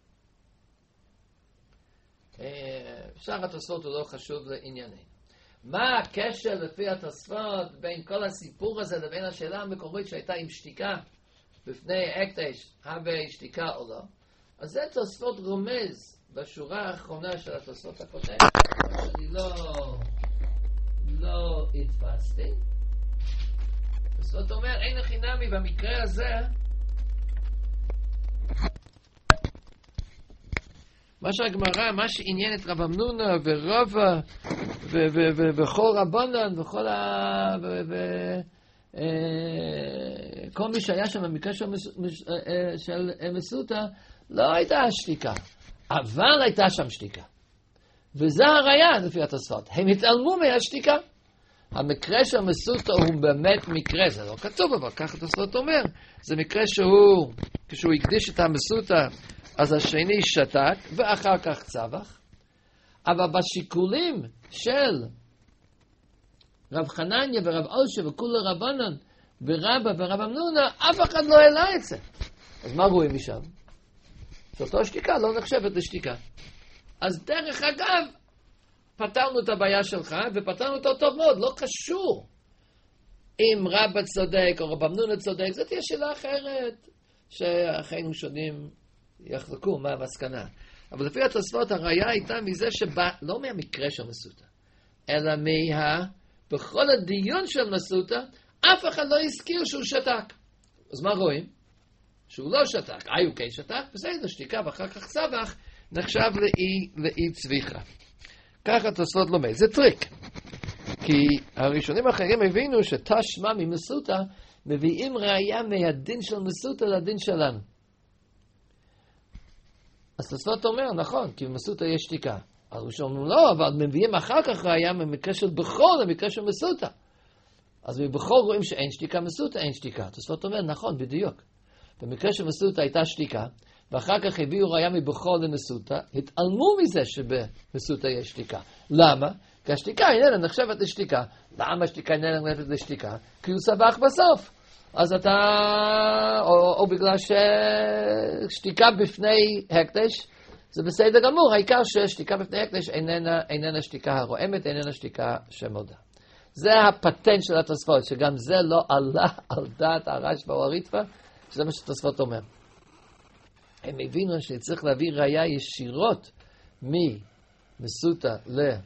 שאר התוספות הוא לא חשוב לענייננו. מה הקשר לפי התוספות בין כל הסיפור הזה לבין השאלה המקורית שהייתה עם שתיקה בפני הקדש, הווה שתיקה או לא? אז זה תוספות רומז בשורה האחרונה של התוספות הקודמת, שאני לא התפסתי. זאת אומרת, אין הכי נמי במקרה הזה, מה שהגמרא, מה שעניין את רב אמנונה ורבא וכל רבנן וכל כל מי שהיה שם במקרה של מסוטה, לא הייתה שתיקה, אבל הייתה שם שתיקה. וזה הראיה לפי התוספות. הם התעלמו מהשתיקה. המקרה של מסותא הוא באמת מקרה, זה לא כתוב, אבל ככה התוספות אומר. זה מקרה שהוא, כשהוא הקדיש את המסותא, אז השני שתק, ואחר כך צווח. אבל בשיקולים של רב חנניה ורב אושר וכולי רבנן ורבא ורב אמנונה, אף אחד לא העלה את זה. אז מה רואים משם? שאותו שתיקה לא נחשבת לשתיקה. אז דרך אגב, פתרנו את הבעיה שלך, ופתרנו אותו טוב מאוד, לא קשור. אם רבא צודק או רב אמנונה צודק, זאת תהיה שאלה אחרת, שאחינו שונים יחלקו מה המסקנה. אבל לפי התוספות הראיה הייתה מזה שבא, לא מהמקרה של מסותא, אלא בכל הדיון של מסותא, אף אחד לא הזכיר שהוא שתק. אז מה רואים? שהוא לא שתק. הוא כן שתק, בסדר, שתיקה ואחר כך צווח, נחשב לאי צביחה. ככה התוספות לומד. זה טריק. כי הראשונים האחרים הבינו שתשמע ממסותא, מביאים ראיה מהדין של מסותא לדין שלנו. אז תוספות אומר, נכון, כי במסותא יש שתיקה. הראשון לא, אבל מביאים אחר כך ראיה ממקרה של בכור למקרה של מסותא. אז מבכור רואים שאין שתיקה, מסותא אין שתיקה. תוספות אומר, נכון, בדיוק. במקרה של מסותא הייתה שתיקה, ואחר כך הביאו ראיה מבכור למסותא, התעלמו מזה שבמסותא יש שתיקה. למה? כי השתיקה איננה נחשבת לשתיקה. למה השתיקה איננה נחשבת לשתיקה? כי הוא צווח בסוף. אז אתה, או בגלל ששתיקה בפני הקדש, זה בסדר גמור, העיקר ששתיקה בפני הקדש איננה שתיקה הרועמת, איננה שתיקה שמודה. זה הפטנט של התוספות, שגם זה לא עלה על דעת הרשב"א או הריטב"א, שזה מה שהתוספות אומר. הם הבינו שצריך להביא ראיה ישירות ממסותא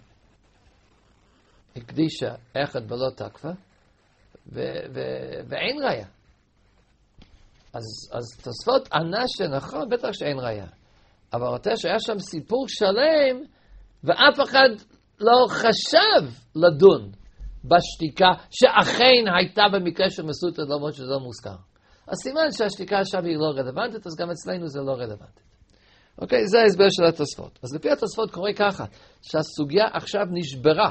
להקדישה אחד ולא תקפה, ואין ראיה. אז תוספות ענה שנכון, בטח שאין ראיה. אבל אותה שהיה שם סיפור שלם, ואף אחד לא חשב לדון בשתיקה, שאכן הייתה במקרה של מסותא, למרות שזה לא מוזכר. אז סימן שהשתיקה שם היא לא רלוונטית, אז גם אצלנו זה לא רלוונטית. אוקיי, זה ההסבר של התוספות. אז לפי התוספות קורה ככה, שהסוגיה עכשיו נשברה.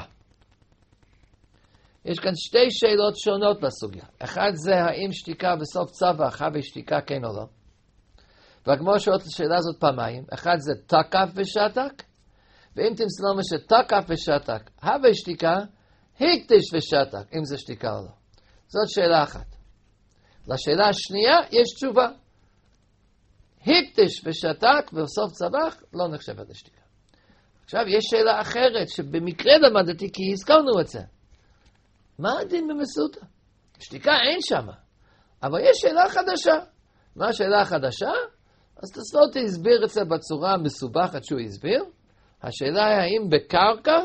יש כאן שתי שאלות שונות לסוגיה. אחד זה האם שתיקה בסוף צווח, הווה שתיקה כן או לא. והגמרא שואלת את השאלה הזאת פעמיים. אחד זה תקף ושתק, ואם תמצא מה שתקף ושתק, הווה שתיקה, הקדיש ושתק, אם זה שתיקה או לא. זאת שאלה אחת. לשאלה השנייה יש תשובה. הקדיש ושתק ובסוף צווח לא נחשבת לשתיקה. עכשיו יש שאלה אחרת שבמקרה למדתי כי הזכרנו את זה. מה הדין במסותא? שתיקה אין שם. אבל יש שאלה חדשה. מה השאלה החדשה? אז תוספות הסביר את זה בצורה המסובכת שהוא הסביר. השאלה היא האם בקרקע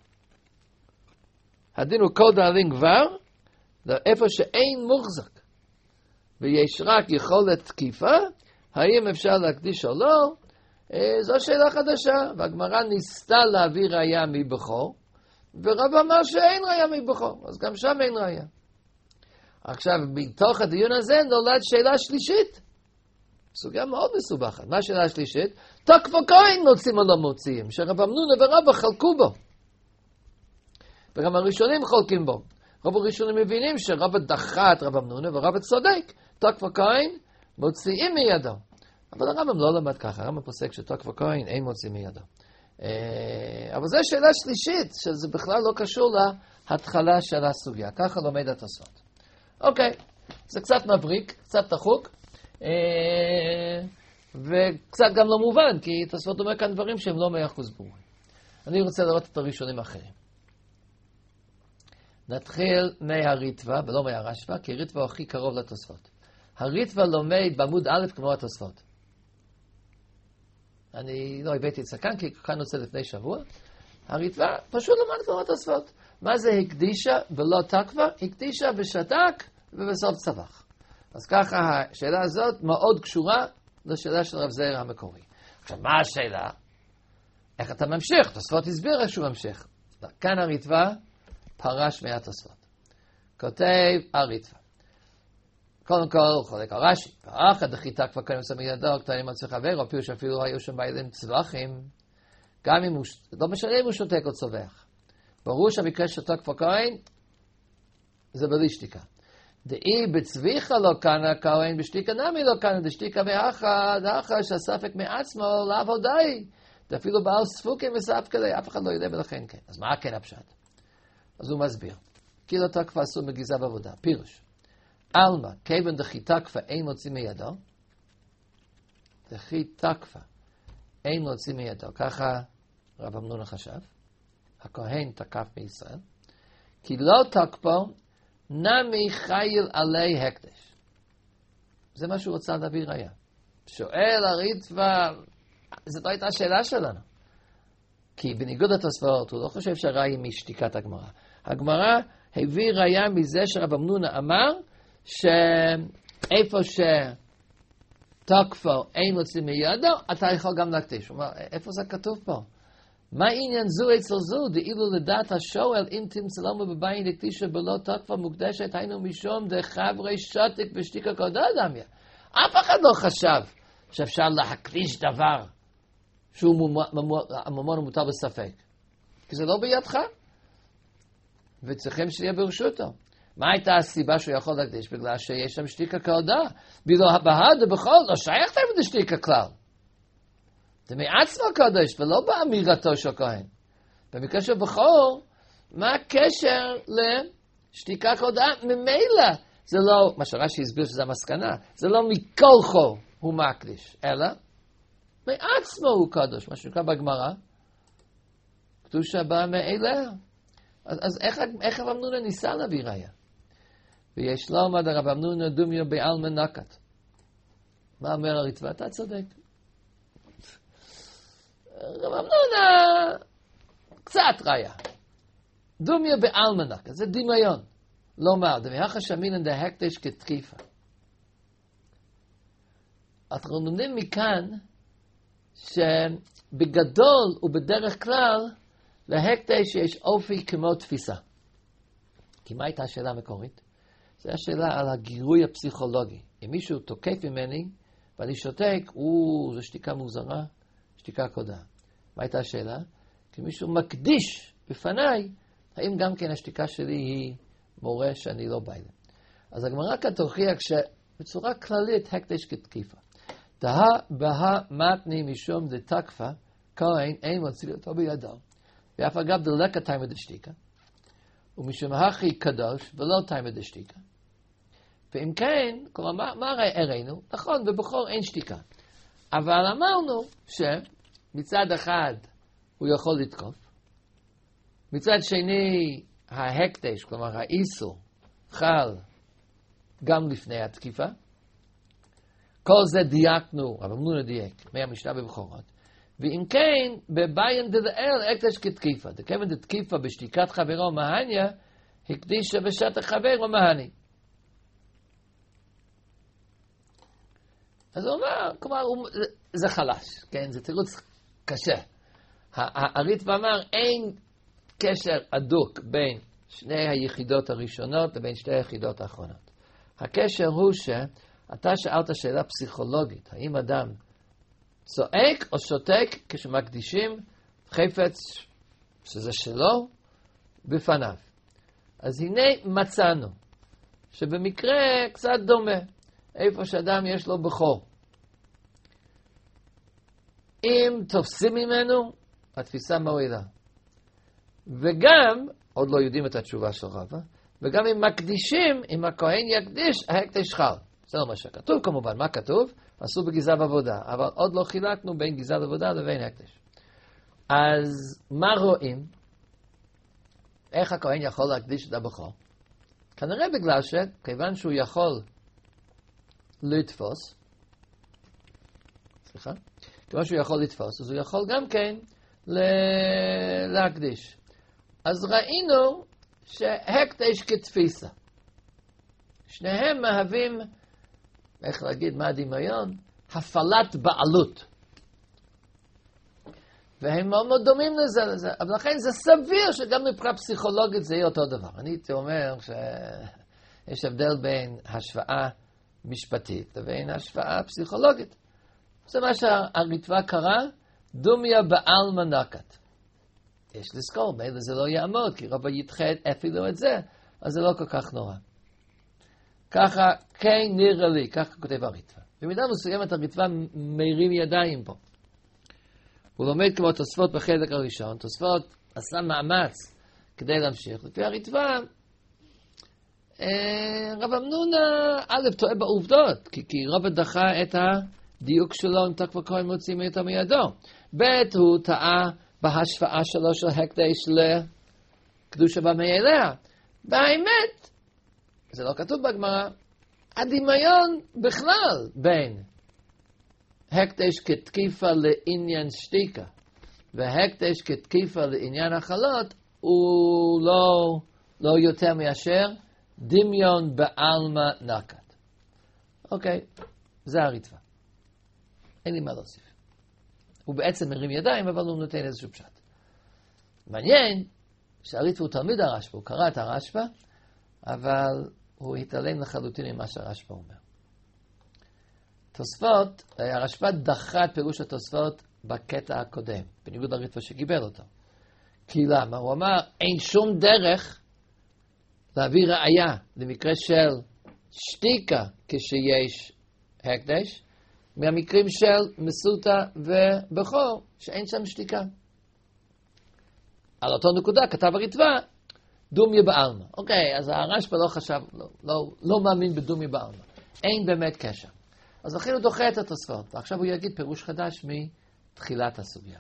הדין הוא כל דאלין כבר, איפה שאין מוחזק ויש רק יכולת תקיפה, האם אפשר להקדיש או לא? זו שאלה חדשה. והגמרא ניסתה להביא ראיה מבכור, ורב אמר שאין ראיה מבכור, אז גם שם אין ראיה. עכשיו, בתוך הדיון הזה נולד שאלה שלישית. סוגיה מאוד מסובכת. מה השאלה השלישית? תקף כהן מוצאים או לא מוציאים, שרב אמנונה ורבא חלקו בו. וגם הראשונים חולקים בו. רוב הראשונים מבינים שרבא דחה את רב אמנונה ורבא צודק. תקף כהן מוציאים מידו. אבל הרמב"ם לא למד ככה. הרמב"ם פוסק שתקף כהן אין מוציאים מידו. אבל זו שאלה שלישית, שזה בכלל לא קשור להתחלה של הסוגיה. ככה לומד התוספות. אוקיי, זה קצת מבריק, קצת תחוק, וקצת גם לא מובן, כי התוספות אומר כאן דברים שהם לא 100% ברורים. אני רוצה לראות את הראשונים אחרים. נתחיל מהריטב"א, ולא מהרשב"א, כי ריטב"א הוא הכי קרוב לתוספות. הריטב"א לומד בעמוד א' כמו התוספות. אני לא הבאתי את זה כאן, כי כאן נוצא לפני שבוע. הריטב"א פשוט למד כמו התוספות. מה זה הקדישה ולא תקפה? הקדישה ושתק ובסוף צווח. אז ככה השאלה הזאת מאוד קשורה לשאלה של רב זעיר המקורי. עכשיו, מה השאלה? איך אתה ממשיך? תוספות הסביר איך שהוא ממשיך. כאן הריטב"א פרש מהתוספות. כותב הריטב"א. קודם כל, חולק על רש"י. ואחד דחיתה כבר כאן מסמי ידו, קטנים על צריך עבר, או פירוש אפילו היו שם בעלים צלחים. גם אם הוא, לא משנה אם הוא שותק או צווח. ברור שהמקרה שתוק פה כהן, זה בלי שתיקה. דאי בצביחה לא כאן הכהן, בשתיקה נמי לא כאן, דשתיקה מאחר שהספק מעצמו לאו הודאי. אפילו בעל ספוקים וספקא ליה, אף אחד לא יודע ולכן כן. אז מה כן הפשט? אז הוא מסביר. כי לא תקפה אסור בגזיזה בעבודה. פירוש. אלמה, כיוון דכי תקפה אין מוציא מידו. דכי תקפה אין מוציא מידו. ככה רב אמנון חשב. הכהן תקף מישראל. כי לא תקפו נמי חייל עלי הקדש. זה מה שהוא רוצה להביא ראיה. שואל הריטב"א, זאת לא הייתה השאלה שלנו. כי בניגוד לתוספות, הוא לא חושב שהראיה היא משתיקת הגמרא. הגמרא הביא ראיה מזה שרב אמנון אמר, שאיפה שתקפו אין מוציא מידו, אתה יכול גם להקדיש. הוא אומר, איפה זה כתוב פה? מה עניין זו אצל זו? דאילו לדעת השואל, אם תמצא לנו בבית הקדישה בלא תקפה מוקדשת, היינו משום דחברי שותק ושתיקה קודש דמיה. אף אחד לא חשב שאפשר להקדיש דבר שהוא ממון ומותר בספק. כי זה לא בידך. וצריכים שיהיה ברשותו. מה הייתה הסיבה שהוא יכול להקדיש? בגלל שיש שם שתיקה קודש. בלא הבהד ובכל לא שייך תמיד לשתיקה כלל. זה מעצמו קודש, ולא באמירתו של כהן. במקרה של בכור, מה הקשר לשתיקה קודש? ממילא, זה לא, מה שרש"י הסביר שזה המסקנה, זה לא מכולכו הוא מקדיש, אלא מעצמו הוא קודש, מה שנקרא בגמרא, קדושה באה מאליה. אז איך רב אמנון ניסה להביא ראיה? ויש לומר רב אמנון דומיו בעלמא נקט. מה אומר הריטב"א? אתה צודק. רב אמנון קצת ראיה. דומיו בעלמא נקט, זה דמיון. לומר, דמיהך שמינן דהקדש כתקיפה. אנחנו לומדים מכאן שבגדול ובדרך כלל להקדש יש אופי כמו תפיסה. כי מה הייתה השאלה המקורית? זו השאלה על הגירוי הפסיכולוגי. אם מישהו תוקף ממני ואני שותק, זו שתיקה מוזרה, שתיקה קודה. מה הייתה השאלה? כי מישהו מקדיש בפניי, האם גם כן השתיקה שלי היא מורה שאני לא בא אליהם. אז הגמרא כאן תוכיח שבצורה כללית הקדש כתקיפה. דהה בה מתני משום דתקפה, כהן אין מוציא אותו בידו. ואף אגב דלקה תימא דשתיקה. ומשום הכי קדוש ולא תימא דשתיקה. ואם כן, כלומר, מה הראינו? נכון, בבכור אין שתיקה. אבל אמרנו שמצד אחד הוא יכול לתקוף. מצד שני, ההקדש, כלומר האיסור, חל גם לפני התקיפה. כל זה דייקנו, אבל אמנון דייק, מהמשנה בבכורות. ואם כן, בביין דלאל הקדש כתקיפה. דכיוון דתקיפה בשתיקת חברו מהניה, הקדישה בשטח חברו מהני. אז הוא אומר, כלומר, זה חלש, כן? זה תירוץ קשה. הריטב"א אמר, אין קשר הדוק בין שני היחידות הראשונות לבין שתי היחידות האחרונות. הקשר הוא שאתה שאלת שאלה פסיכולוגית, האם אדם צועק או שותק כשמקדישים חפץ שזה שלו בפניו. אז הנה מצאנו שבמקרה קצת דומה, איפה שאדם יש לו בכור. אם תופסים ממנו, התפיסה מועילה. וגם, עוד לא יודעים את התשובה של רבא, וגם אם מקדישים, אם הכהן יקדיש, ההקדש חל. זה לא מה שכתוב כמובן. מה כתוב? עשו בגזיזה בעבודה. אבל עוד לא חילקנו בין גזיזה בעבודה לבין הקדש. אז מה רואים? איך הכהן יכול להקדיש את הבכור? כנראה בגלל שכיוון שהוא יכול לתפוס, כיוון שהוא יכול לתפוס, אז הוא יכול גם כן להקדיש. אז ראינו שהקדש כתפיסה. שניהם מהווים, איך להגיד מה הדמיון? הפעלת בעלות. והם מאוד מאוד דומים לזה. אבל לכן זה סביר שגם מבחינה פסיכולוגית זה יהיה אותו דבר. אני הייתי אומר שיש הבדל בין השוואה משפטית לבין השוואה פסיכולוגית. זה מה שהריטב"א קרא דומיה בעלמא נקת. יש לזכור, באלה זה לא יעמוד, כי רבא ידחה אפילו את זה, אז זה לא כל כך נורא. ככה כן נראה לי, ככה כותב הריטב"א. במידה מסוימת הריטב"א מרים ידיים פה. הוא לומד כמו תוספות בחלק הראשון, תוספות עשה מאמץ כדי להמשיך. לפי הריטב"א, רב אמנונה א' טועה בעובדות, כי רבא דחה את הדיוק שלו עם תקווה כהן מוצאים אותו מידו. ב' הוא טעה בהשוואה שלו של הקדש לקדושה במאליה. באמת, זה לא כתוב בגמרא, הדמיון בכלל בין הקדש כתקיפה לעניין שתיקה והקדש כתקיפה לעניין החלות הוא לא יותר מאשר דמיון בעלמא נקת. אוקיי, זה הריטב"א. אין לי מה להוסיף. הוא בעצם מרים ידיים, אבל הוא נותן איזשהו פשט. מעניין שהריטב"א הוא תלמיד הרשב"א, הוא קרא את הרשב"א, אבל הוא התעלם לחלוטין ממה שהרשב"א אומר. תוספות, הרשב"א דחה את פירוש התוספות בקטע הקודם, בניגוד לריטב"א שקיבל אותו. כי למה? הוא אמר, אין שום דרך להביא ראיה למקרה של שתיקה כשיש הקדש, מהמקרים של מסותא ובכור, שאין שם שתיקה. על אותו נקודה כתב הריטב"א, דומיה בעלמא. אוקיי, אז הרשב"א לא חשב, לא מאמין בדומיה בעלמא. אין באמת קשר. אז לכן הוא דוחה את התוספות, ועכשיו הוא יגיד פירוש חדש מתחילת הסוגיה.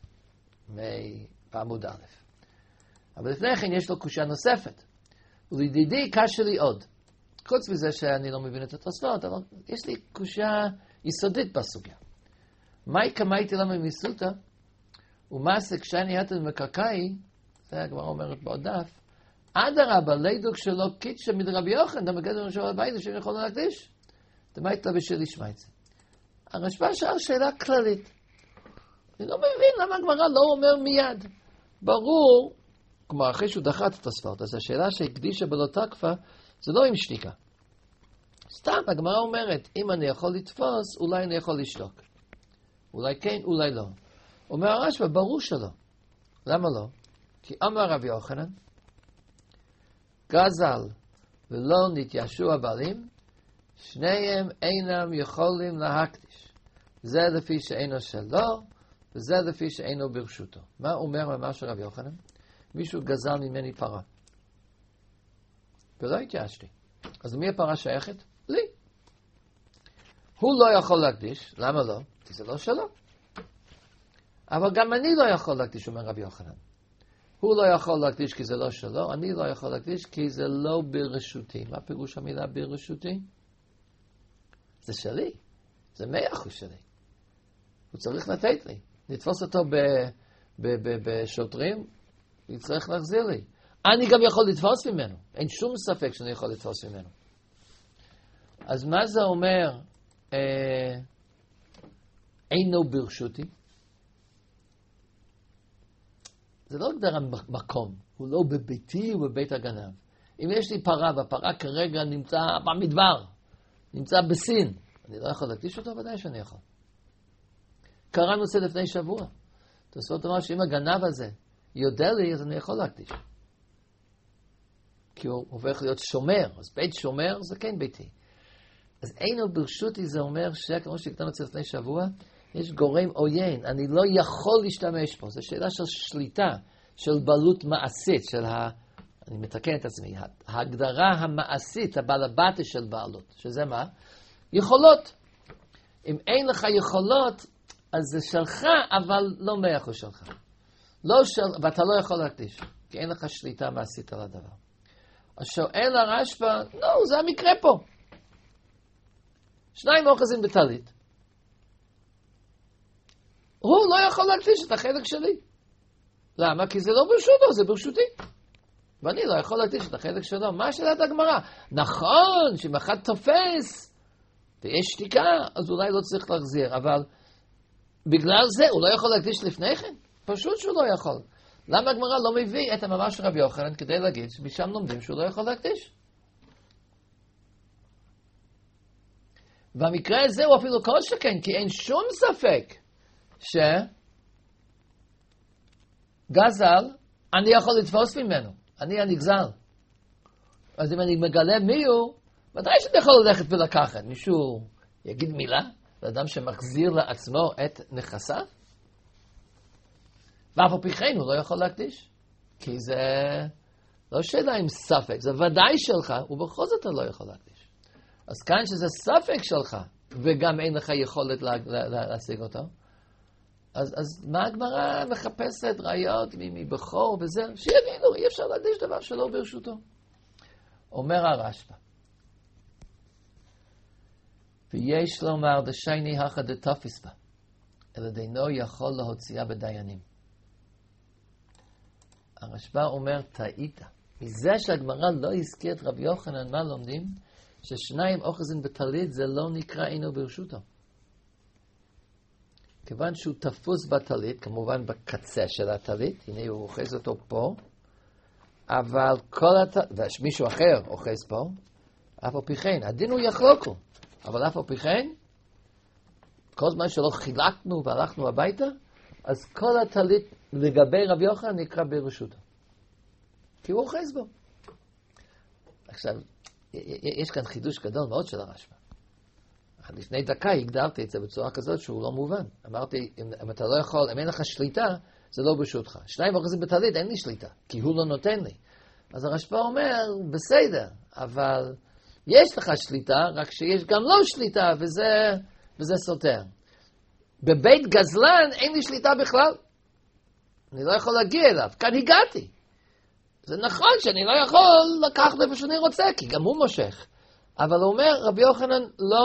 בעמוד א'. אבל לפני כן יש לו קושיה נוספת. ולידידי קשה לי עוד. חוץ מזה שאני לא מבין את התוספות, אבל יש לי קושיה יסודית בסוגיה. מהי קמאי תלמי מסותא, ומעשה כשאני הייתי במקרקעי, זה הגמרא אומרת בעוד דף, אדרבה, לידוק שלו קידשא מדרבי יוחנן, דמגדר משהו הבית, שהם יכולים להקדיש. דמאי תלבי שלי שמע את זה. הרשב"א שאל שאלה כללית. אני לא מבין למה הגמרא לא אומר מיד. ברור, כלומר אחרי שהוא דחה את התוספות, אז השאלה שהקדישה בלא תקפה, זה לא עם שתיקה. סתם, הגמרא אומרת, אם אני יכול לתפוס, אולי אני יכול לשתוק. אולי כן, אולי לא. אומר הרשב"א, ברור שלא. למה לא? כי אמר רבי יוחנן, גזל ולא נתיישו הבעלים, שניהם אינם יכולים להקדיש. זה לפי שאינו שלו, וזה לפי שאינו ברשותו. מה אומר ממש רבי יוחנן? מישהו גזל ממני פרה. ולא התיישתי. אז למי הפרה שייכת? לי. הוא לא יכול להקדיש. למה לא? כי זה לא שלו. אבל גם אני לא יכול להקדיש, אומר רבי יוחנן. הוא לא יכול להקדיש כי זה לא שלו, אני לא יכול להקדיש כי זה לא ברשותי. מה פירוש המילה ברשותי? זה שלי. זה 100% שלי. הוא צריך לתת לי. נתפוס אותו בשוטרים, הוא צריך להחזיר לי. אני גם יכול לתפוס ממנו. אין שום ספק שאני יכול לתפוס ממנו. אז מה זה אומר אינו ברשותי? זה לא הגדרה מקום. הוא לא בביתי, הוא בבית הגנב. אם יש לי פרה, והפרה כרגע נמצא במדבר, נמצא בסין, אני לא יכול להקדיש אותו? ודאי שאני יכול. קראנו את זה לפני שבוע. תוספות אומר שאם הגנב הזה יודע לי, אז אני יכול להקדיש. כי הוא הופך להיות שומר. אז בית שומר זה כן ביתי. אז אינו ברשותי זה אומר שכמו שכתבנו את זה לפני שבוע, יש גורם עוין. אני לא יכול להשתמש פה. זו שאלה של שליטה, של בעלות מעשית, אני מתקן את עצמי, ההגדרה המעשית, הבעלבתי של בעלות, שזה מה? יכולות. אם אין לך יכולות, אז זה שלך, אבל לא 100% שלך. ואתה לא יכול להקדיש, כי אין לך שליטה מעשית על הדבר. אז שואל הרשב"א, לא, זה המקרה פה. 2 אוחזים בטלית. הוא לא יכול להקדיש את החלק שלי. למה? כי זה לא ברשותו, זה ברשותי. ואני לא יכול להקדיש את החלק שלו. מה שאלת הגמרא? נכון, שאם אחד תופס, ויש שתיקה, אז אולי לא צריך להחזיר, אבל בגלל זה הוא לא יכול להקדיש לפני כן? פשוט שהוא לא יכול. למה הגמרא לא מביא את המאמר של רבי יוחנן כדי להגיד שמשם לומדים שהוא לא יכול להקדיש? והמקרה הזה הוא אפילו כל שכן, כי אין שום ספק גזל, אני יכול לתפוס ממנו, אני הנגזל. אז אם אני מגלה מי הוא, ודאי שאני יכול ללכת ולקחת. מישהו יגיד מילה לאדם שמחזיר לעצמו את נכסיו? ואף על פי כן הוא לא יכול להקדיש. כי זה לא שאלה עם ספק, זה ודאי שלך, ובכל זאת אתה לא יכול להקדיש. אז כאן שזה ספק שלך, וגם אין לך יכולת להשיג אותו, אז מה הגמרא מחפשת ראיות מבכור וזה? שיגידו, אי אפשר להקדיש דבר שלא ברשותו. אומר הרשב"א, ויש לומר דשייני הכא דתפיס בה, אלא דינו יכול להוציאה בדיינים. הרשב"א אומר, טעית. מזה שהגמרא לא הזכיר את רבי יוחנן, מה לומדים? ששניים אוחזין בטלית זה לא נקרא אינו ברשותו. כיוון שהוא תפוס בטלית, כמובן בקצה של הטלית, הנה הוא אוחז אותו פה, אבל כל ומישהו אחר אוחז פה, אף על פי כן, הדין הוא יחלוקו, אבל אף על פי כן, כל זמן שלא חילקנו והלכנו הביתה, אז כל הטלית לגבי רבי יוחנן נקרא ברשותו. כי הוא אוחז בו. עכשיו, יש כאן חידוש גדול מאוד של הרשב"א. לפני דקה הגדרתי את זה בצורה כזאת שהוא לא מובן. אמרתי, אם אתה לא יכול, אם אין לך שליטה, זה לא ברשותך. שניים אוחזים בטלית, אין לי שליטה, כי הוא לא נותן לי. אז הרשב"א אומר, בסדר, אבל יש לך שליטה, רק שיש גם לא שליטה, וזה סותר. בבית גזלן אין לי שליטה בכלל. אני לא יכול להגיע אליו, כאן הגעתי. זה נכון שאני לא יכול לקחת איפה שאני רוצה, כי גם הוא מושך. אבל הוא אומר, רבי יוחנן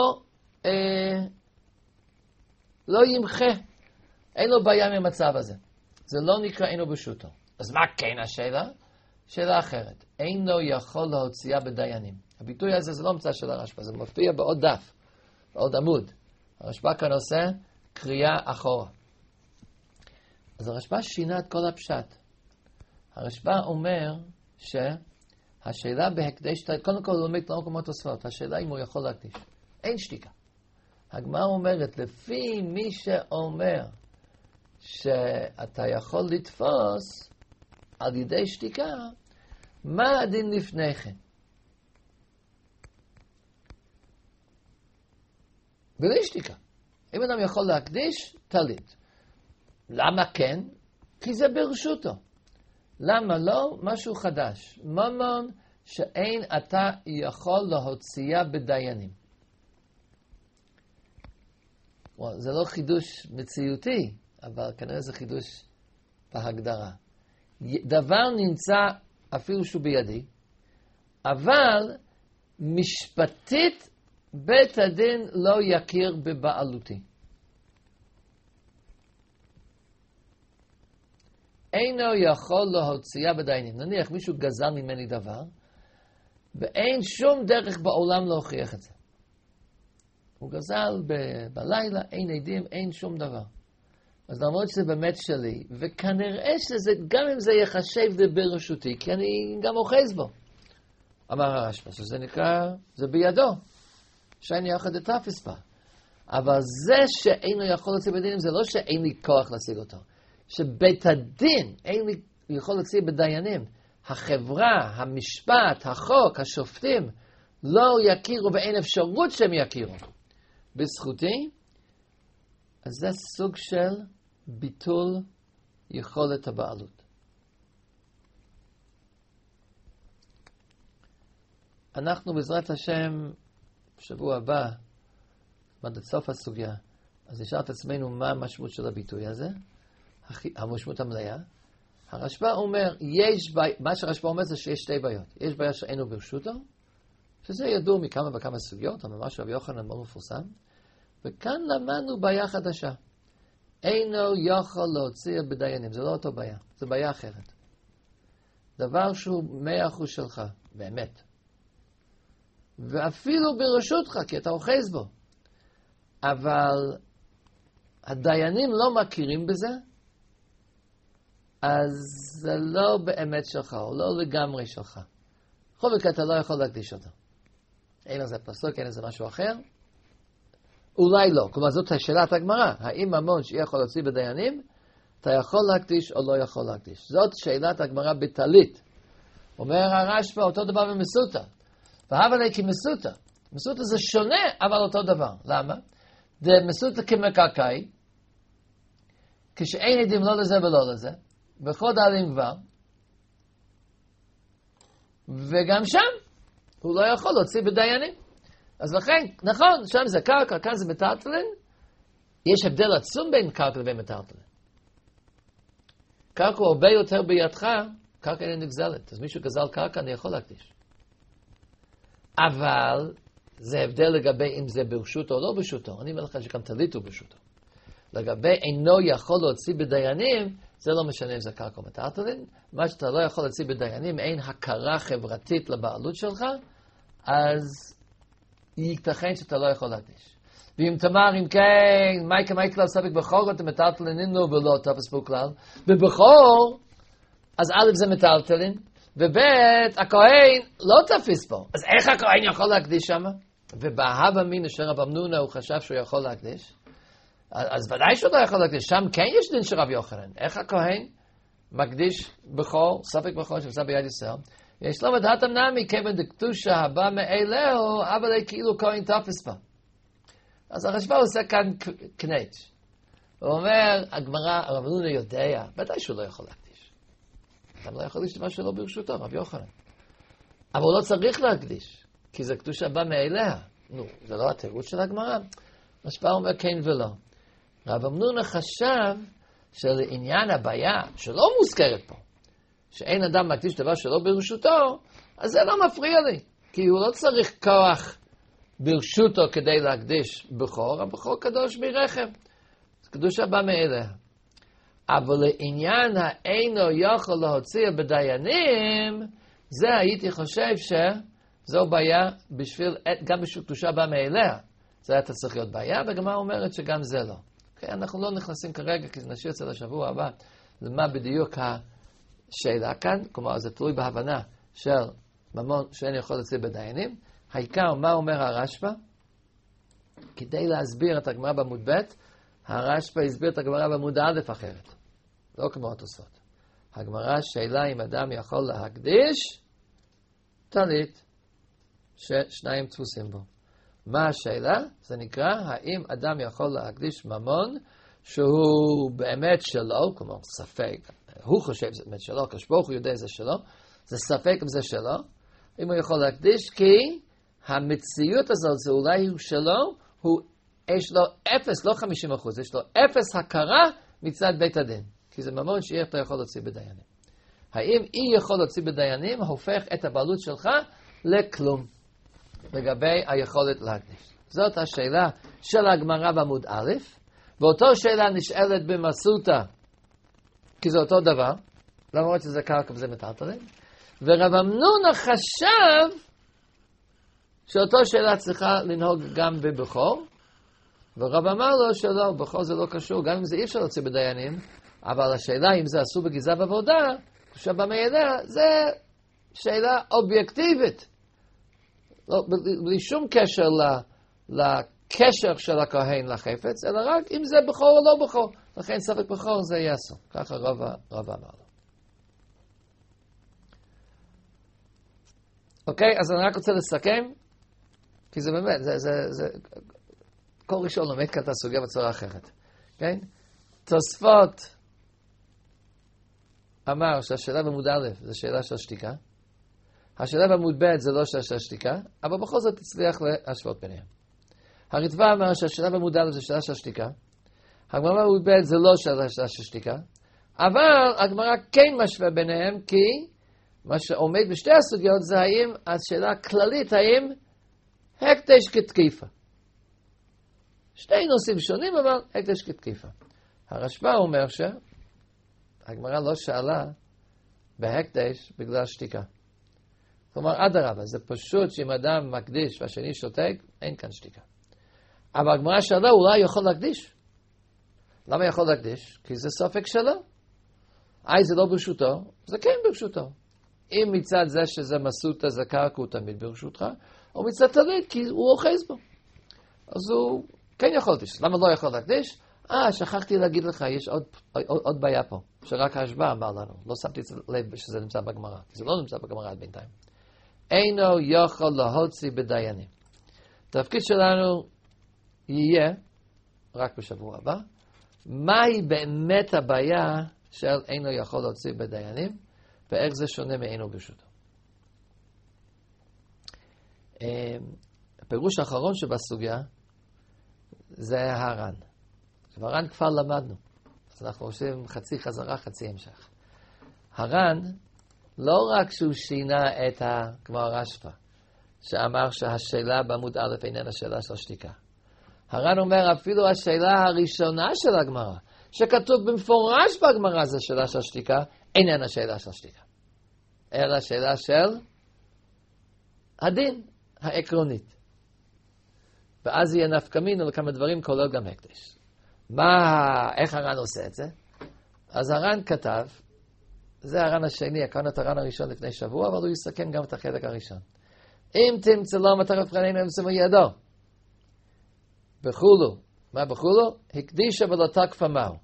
לא ימחה. אין לו בעיה מהמצב הזה. זה לא נקרא אינו ברשותו. אז מה כן השאלה? שאלה אחרת. אינו יכול להוציאה בדיינים. הביטוי הזה זה לא המצאה של הרשב"א, זה מופיע בעוד דף, בעוד עמוד. הרשב"א כאן עושה קריאה אחורה. אז הרשב"א שינה את כל הפשט. הרשב"א אומר שהשאלה בהקדש, קודם כל הוא לומד לא מקומות תוספות, השאלה אם הוא יכול להקדיש. אין שתיקה. הגמרא אומרת, לפי מי שאומר שאתה יכול לתפוס על ידי שתיקה, מה הדין לפני כן? בלי שתיקה. אם אדם יכול להקדיש, טלית. למה כן? כי זה ברשותו. למה לא? משהו חדש. ממון שאין אתה יכול להוציאה בדיינים. זה לא חידוש מציאותי, אבל כנראה זה חידוש בהגדרה. דבר נמצא אפילו שהוא בידי, אבל משפטית בית הדין לא יכיר בבעלותי. אינו יכול להוציאה בדיינים. נניח מישהו גזל ממני דבר, ואין שום דרך בעולם להוכיח את זה. הוא גזל בלילה, אין עדים, אין שום דבר. אז למרות שזה באמת שלי, וכנראה שזה, גם אם זה יחשב ברשותי, כי אני גם אוחז בו. אמר הרשב"א, שזה נקרא, זה בידו. שאני יחד דתפיס בה. אבל זה שאינו יכול להוציא בדיינים, זה לא שאין לי כוח להשיג אותו. שבית הדין, אין לי יכול להוציא בדיינים. החברה, המשפט, החוק, השופטים, לא יכירו ואין אפשרות שהם יכירו. בזכותי, אז זה סוג של ביטול יכולת הבעלות. אנחנו בעזרת השם, בשבוע הבא, עד סוף הסוגיה, אז נשאל את עצמנו מה המשמעות של הביטוי הזה, המשמעות המלאה. הרשב"א אומר, מה שהרשב"א אומר זה שיש שתי בעיות. יש בעיה שאינו ברשותו, שזה ידוע מכמה וכמה סוגיות, אבל ממש רבי יוחנן מאוד מפורסם, וכאן למדנו בעיה חדשה. אינו יכול להוציא בדיינים, זה לא אותו בעיה, זה בעיה אחרת. דבר שהוא 100% שלך, באמת. ואפילו ברשותך, כי אתה אוחז בו. אבל הדיינים לא מכירים בזה, אז זה לא באמת שלך, או לא לגמרי שלך. בכל מקרה אתה לא יכול להקדיש אותו. אין לזה פסוק, אין לזה משהו אחר. אולי לא. כלומר, זאת שאלת הגמרא. האם ממון שיכול להוציא בדיינים, אתה יכול להקדיש או לא יכול להקדיש. זאת שאלת הגמרא בטלית. אומר הרשב"א אותו דבר במסותא. והבלי כמסותא. מסותא זה שונה, אבל אותו דבר. למה? מסותא כמקרקעי, כשאין עדים לא לזה ולא לזה, בכל דאלים כבר, וגם שם הוא לא יכול להוציא בדיינים. אז לכן, נכון, שם זה קרקע, כאן זה מטלטלין, יש הבדל עצום בין קרקע לבין מטלטלין. קרקע הוא הרבה יותר בידך, קרקע אינה נגזלת. אז מישהו גזל קרקע, אני יכול להקדיש. אבל זה הבדל לגבי אם זה ברשותו או לא ברשותו. אני אומר לך שגם טלית הוא ברשותו. לגבי אינו יכול להוציא בדיינים, זה לא משנה אם זה קרקע או מטלטלין. מה שאתה לא יכול להוציא בדיינים, אין הכרה חברתית לבעלות שלך, אז ייתכן שאתה לא יכול להקדיש. ואם תאמר, אם כן, מה יקלל ספק בכור, אתה מטלטלין אינו ולא תפס בו כלל. בבכור, אז א' זה מטלטלין, וב' הכהן לא תפיס פה. אז איך הכהן יכול להקדיש שם? ובהווה אמינא שרב אמנונה הוא חשב שהוא יכול להקדיש. אז ודאי שהוא לא יכול להקדיש. שם כן יש דין של רב יוחנן. איך הכהן מקדיש בכור, ספק בכור שנמצא ביד ישראל? יש לו ודעתם נמי כיוון דקדושה הבא מאלהו, אבל כאילו כהן תפס בה. אז הרשב"א עושה כאן קנץ'. הוא אומר, הגמרא, רב אמנונה יודע, ודאי שהוא לא יכול להקדיש. גם לא יכול להקדיש דבר שלא ברשותו, רב יוחנן. אבל הוא לא צריך להקדיש, כי זה קדושה הבא מאליה. נו, זה לא התירוץ של הגמרא. הרשב"א אומר כן ולא. רב אמנונה חשב שלעניין הבעיה, שלא מוזכרת פה, שאין אדם מקדיש דבר שלא ברשותו, אז זה לא מפריע לי. כי הוא לא צריך כוח ברשותו כדי להקדיש בכור, הבכור קדוש מרחם. זה קדוש הבא מאליה. אבל לעניין האינו יכול להוציא בדיינים, זה הייתי חושב שזו בעיה בשביל, גם בשביל קדושה הבא מאליה. זה היה צריך להיות בעיה, והגמרא אומרת שגם זה לא. Okay, אנחנו לא נכנסים כרגע, כי נשאיר אצל השבוע הבא, למה בדיוק השאלה כאן, כלומר זה תלוי בהבנה של ממון שאין יכול להוציא בדיינים. העיקר, מה אומר הרשב"א? כדי להסביר את הגמרא בעמוד ב', הרשב"א הסביר את הגמרא בעמוד א' אחרת. לא כמו התוספות. הגמרא שאלה אם אדם יכול להקדיש טלית ששניים תפוסים בו. מה השאלה? זה נקרא, האם אדם יכול להקדיש ממון שהוא באמת שלו, כלומר ספק, הוא חושב שזה באמת שלו, כשברוך הוא יודע זה שלו, זה ספק אם זה שלו, אם הוא יכול להקדיש, כי המציאות הזאת זה אולי הוא שלו, יש לו 0, לא 50%, יש לו 0 הכרה מצד בית הדין. כי זה ממון שאי אתה יכול להוציא בדיינים. האם אי יכול להוציא בדיינים הופך את הבעלות שלך לכלום, לגבי היכולת להקדיש. זאת השאלה של הגמרא בעמוד א', ואותו שאלה נשאלת במסותא, כי זה אותו דבר, למרות שזה קרקע וזה מטלטלין, ורב אמנונה חשב שאותו שאלה צריכה לנהוג גם בבכור, ורב אמר לו שלא, בכור זה לא קשור, גם אם זה אי אפשר להוציא בדיינים, אבל השאלה אם זה עשו בגזע בעבודה, שבא מאליה, זה שאלה אובייקטיבית. לא, בלי שום קשר לקשר של הכהן לחפץ, אלא רק אם זה בכור או לא בכור. לכן ספק בכור זה יעשו. ככה רב אמר לו. אוקיי, אז אני רק רוצה לסכם, כי זה באמת, זה כל ראשון לומד כאן את הסוגיה בצורה אחרת. כן? תוספות אמר שהשאלה בעמוד א' זה שאלה של שתיקה. השאלה בעמוד ב' זה לא שאלה של שתיקה, אבל בכל זאת תצליח להשוות ביניהם. הרטב"א אמר שהשאלה בעמוד א' זה שאלה של שתיקה. הגמרא בעמוד ב' זה לא שאלה של שתיקה, אבל הגמרא כן משווה ביניהם, כי מה שעומד בשתי הסוגיות זה האם השאלה הכללית, האם הקדש כתקיפה. שני נושאים שונים, אבל הקדש כתקיפה. הרשב"א אומר שהגמרא לא שאלה בהקדש בגלל שתיקה. כלומר, אדרבה, זה פשוט שאם אדם מקדיש והשני שותק, אין כאן שתיקה. אבל הגמרא שאלה אולי יכול להקדיש. למה יכול להקדיש? כי זה ספק שלו. זה לא ברשותו, זה כן ברשותו. אם מצד זה שזה מסות, זה קרקע הוא תמיד ברשותך, או מצד טלית, כי הוא אוחז בו. אז הוא כן יכול להקדיש. למה לא יכול להקדיש? שכחתי להגיד לך, יש עוד בעיה פה, שרק ההשבעה אמר לנו. לא שמתי לב שזה נמצא בגמרא, כי זה לא נמצא בגמרא עד בינתיים. אינו יכול להוציא בדיינים. התפקיד שלנו יהיה, רק בשבוע הבא, מהי באמת הבעיה של אינו יכול להוציא בדיינים, ואיך זה שונה מאינו ברשותו. הפירוש האחרון שבסוגיה, זה הר"ן. הר"ן כבר למדנו, אז אנחנו עושים חצי חזרה, חצי המשך. הר"ן, לא רק שהוא שינה את כמו הרשב"א, שאמר שהשאלה בעמוד א' איננה שאלה של שתיקה. הר"ן אומר אפילו השאלה הראשונה של הגמרא, שכתוב במפורש בגמרא זה שאלה של שתיקה, איננה שאלה של שתיקה. אלא שאלה של הדין העקרונית. ואז יהיה נפקא מינה לכמה דברים, כולל גם הקדש. איך הר"ן עושה את זה? אז הר"ן כתב, זה הר"ן השני, הקראנו את הר"ן הראשון לפני שבוע, אבל הוא יסכם גם את החלק הראשון. אם תמצא לו מתחת פנינו ימצאו ידו. בחולו. מה בחולו? הקדישה ולא תקפה מהו.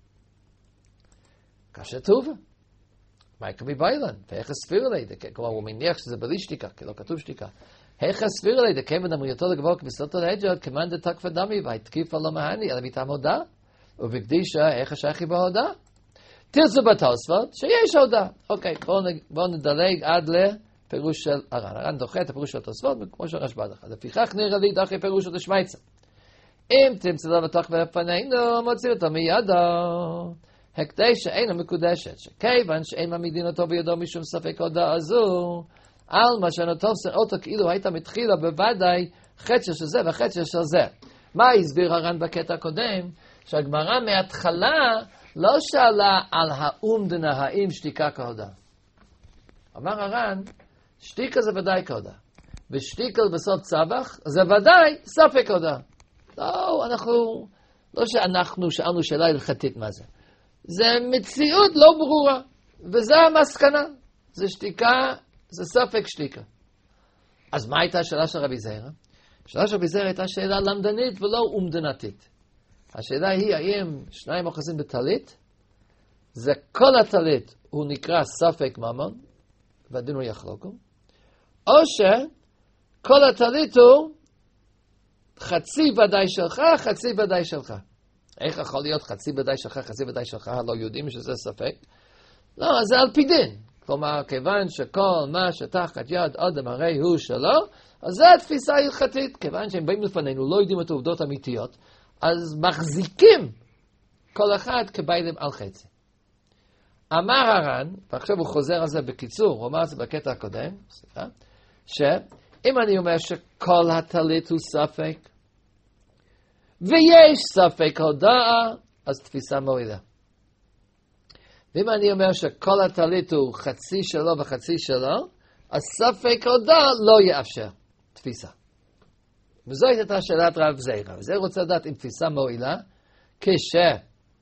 קשה טובה. מה יקמי ביילן? ואיך הסביר לי? כלומר, הוא מניח שזה בלי שתיקה, כי לא כתוב שתיקה. איך הסביר לי? דקיימן אמריותו לגבור כבשלותו להג'ות, כמאן דתקפה דמי, והתקיפה לא מהני, אלא מטעם הודעה. ובקדישה, איך השייכי בהודעה? תרצו בתוספות, שיש הודעה. אוקיי, בואו נדלג עד לפירוש של הר"ן. הר"ן דוחה את הפירוש של התוספות, כמו שהרשב"א דחה. לפיכך נראה לי דחי פירוש של השמייצה. אם תמצא לו בתקפה בפנינו, מוציא אותו מידו. הקדש שאינה מקודשת, שכיוון שאין מעמידין אותו בידו משום ספק הודעה זו, על מה שנתופסן אותו כאילו הייתה מתחילה בוודאי חצי של זה וחצי של זה. מה הסביר הר"ן בקטע הקודם? שהגמרא מההתחלה לא שאלה על האומדנה, האם שתיקה כהודעה. אמר הר"ן, שתיקה זה ודאי כהודעה. ושתיקה בסוף צבח זה ודאי ספק הודעה. לא שאנחנו שאלנו שאלה הלכתית מה זה. זה מציאות לא ברורה, וזה המסקנה. זה שתיקה, זה ספק שתיקה. אז מה הייתה השאלה של רבי זיירא? השאלה של רבי זיירא הייתה שאלה למדנית ולא אומדנתית. השאלה היא, האם שניים אוחזים בטלית, זה כל הטלית הוא נקרא ספק ממון, והדין הוא יחלוקו, או שכל הטלית הוא חצי ודאי שלך, חצי ודאי שלך. איך יכול להיות חצי ודאי שלך, חצי ודאי שלך, לא יודעים שזה ספק? לא, זה על פי דין. כלומר, כיוון שכל מה שתחת יד אדם הרי הוא שלו, אז זה התפיסה ההלכתית. כיוון שהם באים לפנינו, לא יודעים את העובדות האמיתיות, אז מחזיקים כל אחד כבעלים על חצי. אמר הר"ן, ועכשיו הוא חוזר על זה בקיצור, הוא אמר את זה בקטע הקודם, שאם אני אומר שכל הטלית הוא ספק, ויש ספק הודעה, אז תפיסה מועילה. ואם אני אומר שכל הטלית הוא חצי שלו וחצי שלו, אז ספק הודעה לא יאפשר תפיסה. וזו הייתה שאלת רב זיירא. וזה רוצה לדעת אם תפיסה מועילה, כשהוא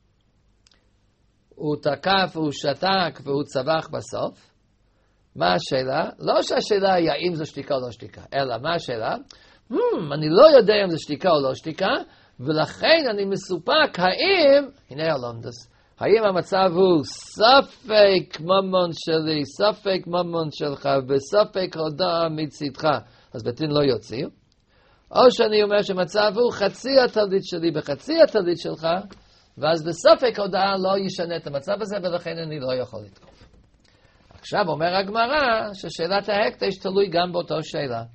תקף והוא שתק והוא צבח בסוף. מה השאלה? לא שהשאלה היא האם זו שתיקה או לא שתיקה, אלא מה השאלה? אני לא יודע אם זו שתיקה או לא שתיקה, ולכן אני מסופק האם, הנה הלונדס, האם המצב הוא ספק ממון שלי, ספק ממון שלך, וספק הודעה מצדך, אז בטין לא יוציאו. או שאני אומר שמצב הוא חצי הטלית שלי בחצי הטלית שלך, ואז בספק הודעה לא ישנה את המצב הזה, ולכן אני לא יכול לתקוף. עכשיו אומר הגמרא ששאלת ההקדש תלוי גם באותו שאלה.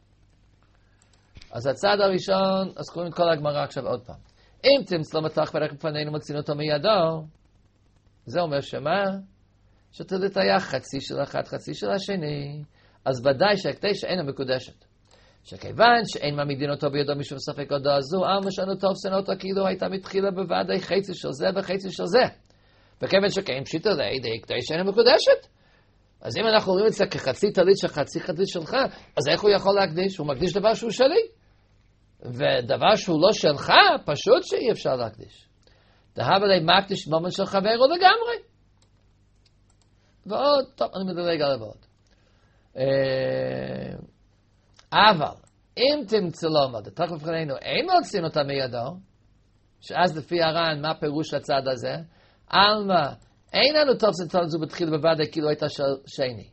אז הצד הראשון, אז קוראים את כל הגמרא עכשיו עוד פעם. אם תמצא לו מתח פרק בפנינו מוצאים אותו מידו, זה אומר שמה? שטלית היה חצי של אחד, חצי של השני, אז ודאי שההקדש אינה מקודשת. שכיוון שאין מעמידין אותו בידו משום ספק הודעה זו, על משנו תופסן אותו כאילו הייתה מתחילה בוודאי חצי של זה וחצי של זה. וכיוון שכן פשיטא ליה דהקדש אינה מקודשת. אז אם אנחנו רואים את זה כחצי טלית של חצי טלית שלך, אז איך הוא יכול להקדיש? הוא מקדיש דבר שהוא שלי. ודבר שהוא לא שלך, פשוט שאי אפשר להקדיש. דהבה לי מקדיש ממון של חברו לגמרי. ועוד, טוב, אני מדלג על ועוד. אבל, אם תמצא לו מה, דתך לפנינו, אין מוצאים אותה מידו, שאז לפי הר"ן, מה פירוש לצד הזה? אלמה, אין לנו תופסים טלית זו בתחילה בוודאי, כאילו הייתה של שני.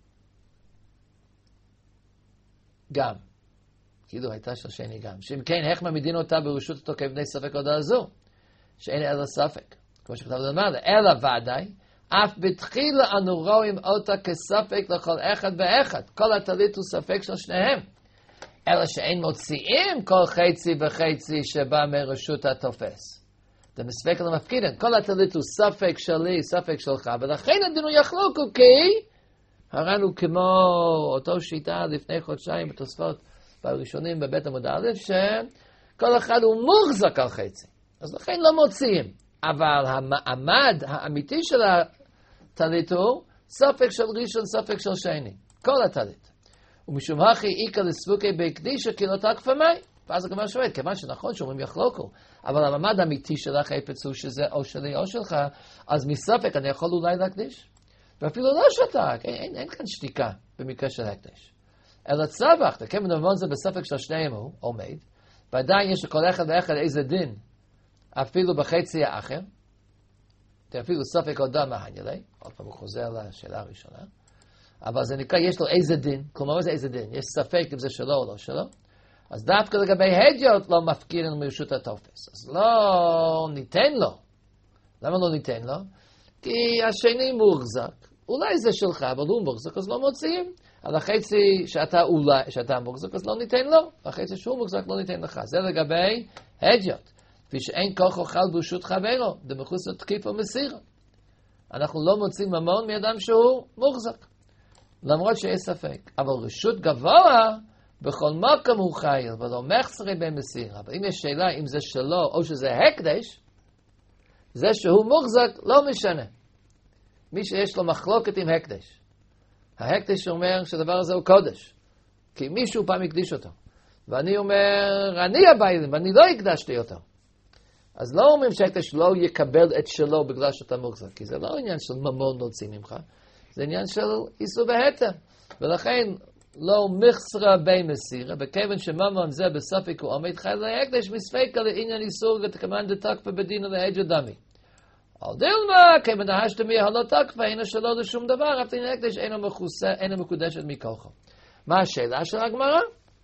גם. כאילו הייתה של שני גם. שאם כן, איך מעמידים אותה ברשות אותו כבני ספק הודעה זו? שאין אלא ספק. כמו שכתב לומר, אלא ודאי, אף בתחילה אנו רואים אותה כספק לכל אחד ואחד. כל הטלית הוא ספק של שניהם. אלא שאין מוציאים כל חצי וחצי שבא מרשות התופס. זה מספק למפקידן. כל הטלית הוא ספק שלי, ספק שלך, ולכן הדינו יחלוקו כי הר"ן הוא כמו אותו שיטה לפני חודשיים בתוספות בראשונים בבית עמוד א', שכל אחד הוא מוחזק על חצי. אז לכן לא מוציאים. אבל המעמד האמיתי של הטלית הוא ספק של ראשון, ספק של שני. כל הטלית. ומשום הכי איקה לספוקי בהקדישה כי לא תקפה מי. ואז הגמרא שואלת, כיוון שנכון שאומרים יחלוקו, אבל המעמד האמיתי של החפץ הוא שזה או שלי או שלך, אז מספק אני יכול אולי להקדיש. ואפילו לא שתק, אין כאן שתיקה במקרה של הקדש. אלא צווח, וכיוון נבון זה בספק של שניהם הוא עומד, ועדיין יש לכל אחד ואחד איזה דין, אפילו בחצי האחר, אפילו ספק הודעה מהעניין, עוד פעם הוא חוזר לשאלה הראשונה, אבל זה נקרא, יש לו איזה דין, כלומר זה איזה דין, יש ספק אם זה שלו או לא שלו, אז דווקא לגבי הדיוט לא מפקירים מרשות התופס, אז לא ניתן לו. למה לא ניתן לו? כי השני מוחזק, אולי זה שלך, אבל הוא מוחזק, אז לא מוציאים. על החצי שאתה מוחזק, אז לא ניתן לו, החצי שהוא מוחזק לא ניתן לך. זה לגבי הדיוט. כפי שאין כוחו חל ברשות חברו, דמחוץ לתקיף ומסירה. אנחנו לא מוצאים ממון מאדם שהוא מוחזק. למרות שיש ספק. אבל רשות גבוה, בכל מקום הוא חייל, ולא מחסרי במסירה. אבל אם יש שאלה אם זה שלו או שזה הקדש, זה שהוא מוחזק לא משנה. מי שיש לו מחלוקת עם הקדש. ההקדש אומר שהדבר הזה הוא קודש. כי מישהו פעם הקדיש אותו. ואני אומר, אני הבעלים, ואני לא הקדשתי אותו. אז לא אומרים שהקדש לא יקבל את שלו בגלל שאתה מוחזק. כי זה לא עניין של ממון להוציא ממך. זה עניין של איסור והתר. ולכן לא מחסרה בי מסירה, וכיוון שממון זה בספק הוא עומד חי להקדש, מספקה לעניין איסור ותקמן דתקפה בדין להג'ו דמי. על דילמה, כיוון ההשתמי הלא תקפה, אינו שלא לשום דבר, אף דין הקדש אינו מקודשת מכוחו. מה השאלה של הגמרא?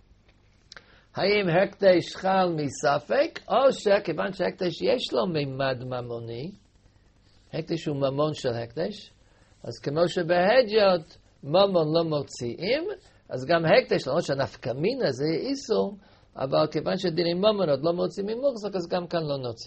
האם הקדש חל מספק, או שכיוון שהקדש יש לו מימד ממוני, הקדש הוא ממון של הקדש, אז כמו שבהג'ות ממון לא מוציאים, אז גם הקדש, למרות שהנפקמינה זה איסור, אבל כיוון שדיני ממון עוד לא מוציאים ממוחזק, אז גם כאן לא נוציא.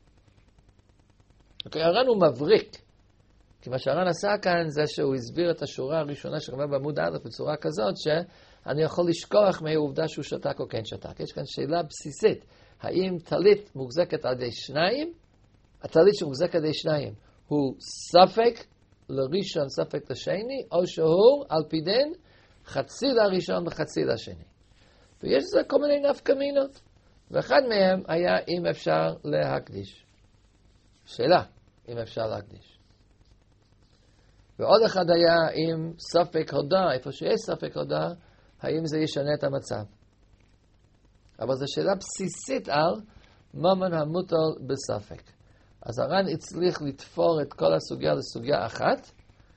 אוקיי, הר"ן הוא מבריק. כי מה שהר"ן עשה כאן זה שהוא הסביר את השורה הראשונה שכבר בעמוד א' בצורה כזאת, שאני יכול לשכוח מהעובדה שהוא שתק או כן שתק. יש כאן שאלה בסיסית. האם טלית מוחזקת על ידי שניים? הטלית שמוחזקת על ידי שניים הוא ספק לראשון, ספק לשני, או שהוא על פי דין חצי לראשון וחצי לשני. ויש לזה כל מיני נפקמינות. ואחד מהם היה אם אפשר להקדיש. שאלה, אם אפשר להקדיש. ועוד אחד היה אם ספק הודעה, איפה שיש ספק הודעה, האם זה ישנה את המצב. אבל זו שאלה בסיסית על ממון המוטל בספק. אז הר"ן הצליח לתפור את כל הסוגיה לסוגיה אחת.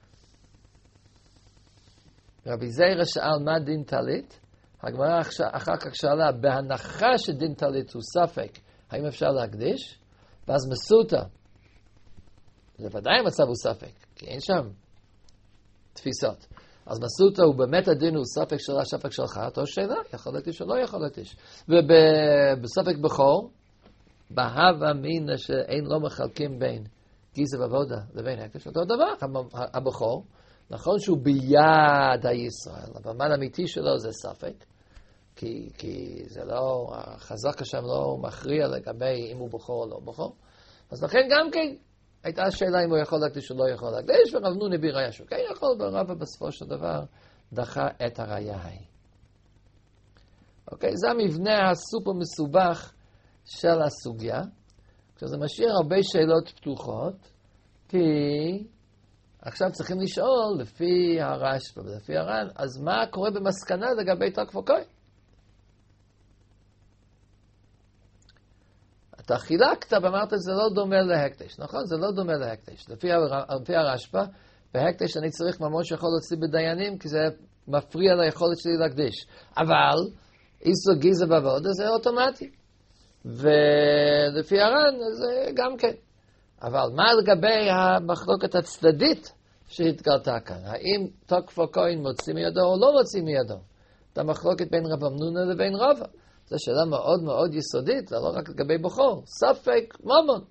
רבי זיירא שאל מה דין טלית, הגמרא אחר כך שאלה, בהנחה שדין טלית הוא ספק, האם אפשר להקדיש? ואז מסוטה, זה ודאי המצב הוא ספק, כי אין שם תפיסות. אז מסוטה הוא באמת הדין הוא ספק שלה, ספק שלך, אותו שאלה, יכול להקדיש או לא יכול להקדיש. ובספק בכור, בהווה מינא שאין לא מחלקים בין גיזה ועבודה לבין הקדש, אותו דבר, הבכור, נכון שהוא ביד הישראל, אבל המעמד האמיתי שלו זה ספק, כי זה לא, החזקה שם לא מכריע לגבי אם הוא בכור או לא בכור, אז לכן גם כן הייתה השאלה אם הוא יכול להקדיש או לא יכול להקדיש, ורב נוני בראיה שהוא כן יכול, ורב בסופו של דבר דחה את הראיה ההיא. אוקיי, זה המבנה הסופר מסובך של הסוגיה, כשזה משאיר הרבה שאלות פתוחות, כי עכשיו צריכים לשאול לפי הרשב"א ולפי הר"ן, אז מה קורה במסקנה לגבי תוקף הכהן? אתה חילקת ואמרת זה לא דומה להקדש, נכון? זה לא דומה להקדש. לפי הרשב"א, בהקדש אני צריך ממש יכול להוציא בדיינים, כי זה מפריע ליכולת שלי להקדיש. אבל, איסור גיזה בעבודה זה אוטומטי. ולפי הר"ן זה גם כן. אבל מה לגבי המחלוקת הצדדית שהתגלתה כאן? האם תוקף הכהן מוציא מידו או לא מוציא מידו? את המחלוקת בין רב אמנונה לבין רבא. זו שאלה מאוד מאוד יסודית, זה לא רק לגבי בכור. ספק ממון.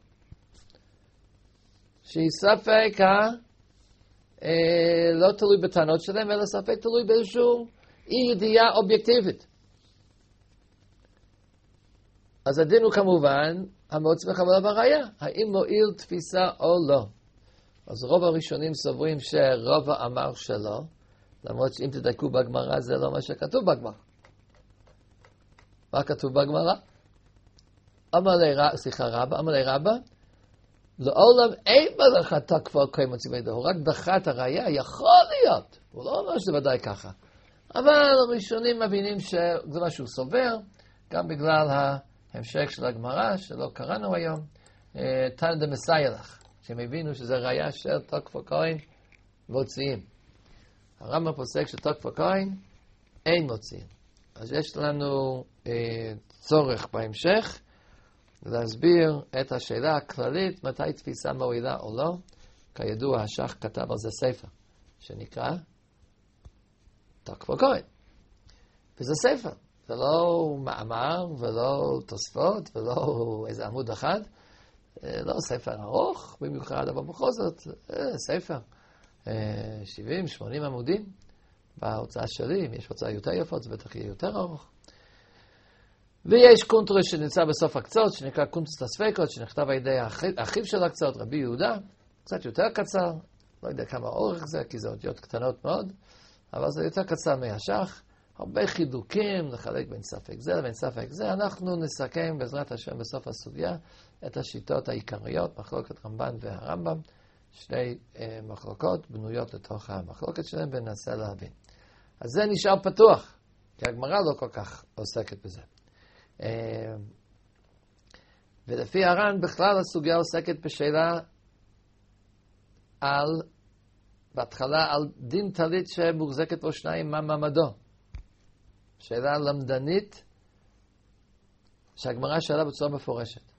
שהיא ספק לא תלוי בטענות שלהם, אלא ספק תלוי באיזשהו אי ידיעה אובייקטיבית. אז הדין הוא כמובן, המוציא מחבלה בראיה, האם מועיל תפיסה או לא. אז רוב הראשונים סוברים שרבא אמר שלא, למרות שאם תדקו בגמרא זה לא מה שכתוב בגמרא. מה כתוב בגמרא? אמר לי רבא, לעולם אין לך תקפה כהן מוציא מידו, הוא רק דחה את הראיה, יכול להיות, הוא לא אומר שזה ודאי ככה. אבל הראשונים מבינים שזה מה שהוא סובר, גם בגלל ההמשך של הגמרא, שלא קראנו היום, תנא דמסיילך, שהם הבינו שזה ראיה של תקפה כהן מוציאים. הרמב"ם פוסק שתקפה כהן אין מוציאים. אז יש לנו צורך בהמשך להסביר את השאלה הכללית, מתי תפיסה מועילה או לא. כידוע, השח כתב על זה ספר, שנקרא תקפה כהן. וזה ספר, זה לא מאמר ולא תוספות ולא איזה עמוד אחד, לא ספר ארוך במיוחד, אבל בכל זאת, ספר 70-80 עמודים. בהוצאה שלי, אם יש הוצאה יותר יפות, זה בטח יהיה יותר ארוך. ויש קונטרס שנמצא בסוף הקצות, שנקרא קונטרס הספקות, שנכתב על ידי האחיו של הקצות, רבי יהודה, קצת יותר קצר, לא יודע כמה אורך זה, כי זה אותיות קטנות מאוד, אבל זה יותר קצר מהשח, הרבה חידוקים, לחלק בין ספק זה לבין ספק זה. אנחנו נסכם בעזרת השם בסוף הסוגיה את השיטות העיקריות, מחלוקת רמב"ן והרמב"ם, שני מחלוקות בנויות לתוך המחלוקת שלהם, וננסה להבין. אז זה נשאר פתוח, כי הגמרא לא כל כך עוסקת בזה. ולפי הר"ן בכלל הסוגיה עוסקת בשאלה בהתחלה על דין טלית שמוחזקת בו שניים, מה מעמדו. שאלה למדנית שהגמרא שאלה בצורה מפורשת.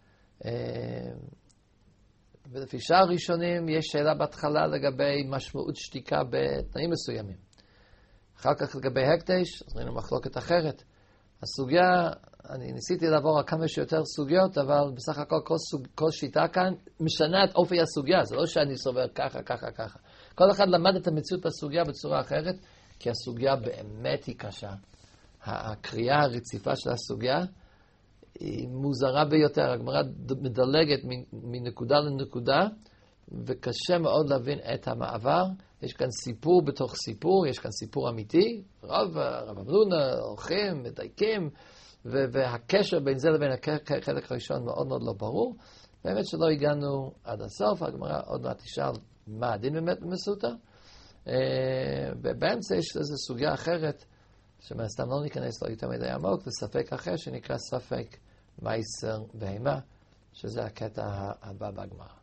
ולפי שאר הראשונים יש שאלה בהתחלה לגבי משמעות שתיקה בתנאים מסוימים. אחר כך לגבי הקדש, אז ראינו מחלוקת אחרת. הסוגיה, אני ניסיתי לעבור על כמה שיותר סוגיות, אבל בסך הכל כל שיטה כאן משנה את אופי הסוגיה. זה לא שאני סובר ככה, ככה, ככה. כל אחד למד את המציאות בסוגיה בצורה אחרת, כי הסוגיה באמת היא קשה. הקריאה הרציפה של הסוגיה היא מוזרה ביותר. הגמרא מדלגת מנקודה לנקודה, וקשה מאוד להבין את המעבר. יש כאן סיפור בתוך סיפור, יש כאן סיפור אמיתי. רב אמנונה, הולכים, מדייקים, והקשר בין זה לבין החלק הראשון מאוד מאוד לא ברור. באמת שלא הגענו עד הסוף, הגמרא עוד מעט תשאל מה הדין באמת במסותא. ובאמצע יש איזו סוגיה אחרת, שמסתם לא ניכנס לו יותר מדי עמוק, וספק אחר שנקרא ספק מייסר בהמה, שזה הקטע הבא בגמרא.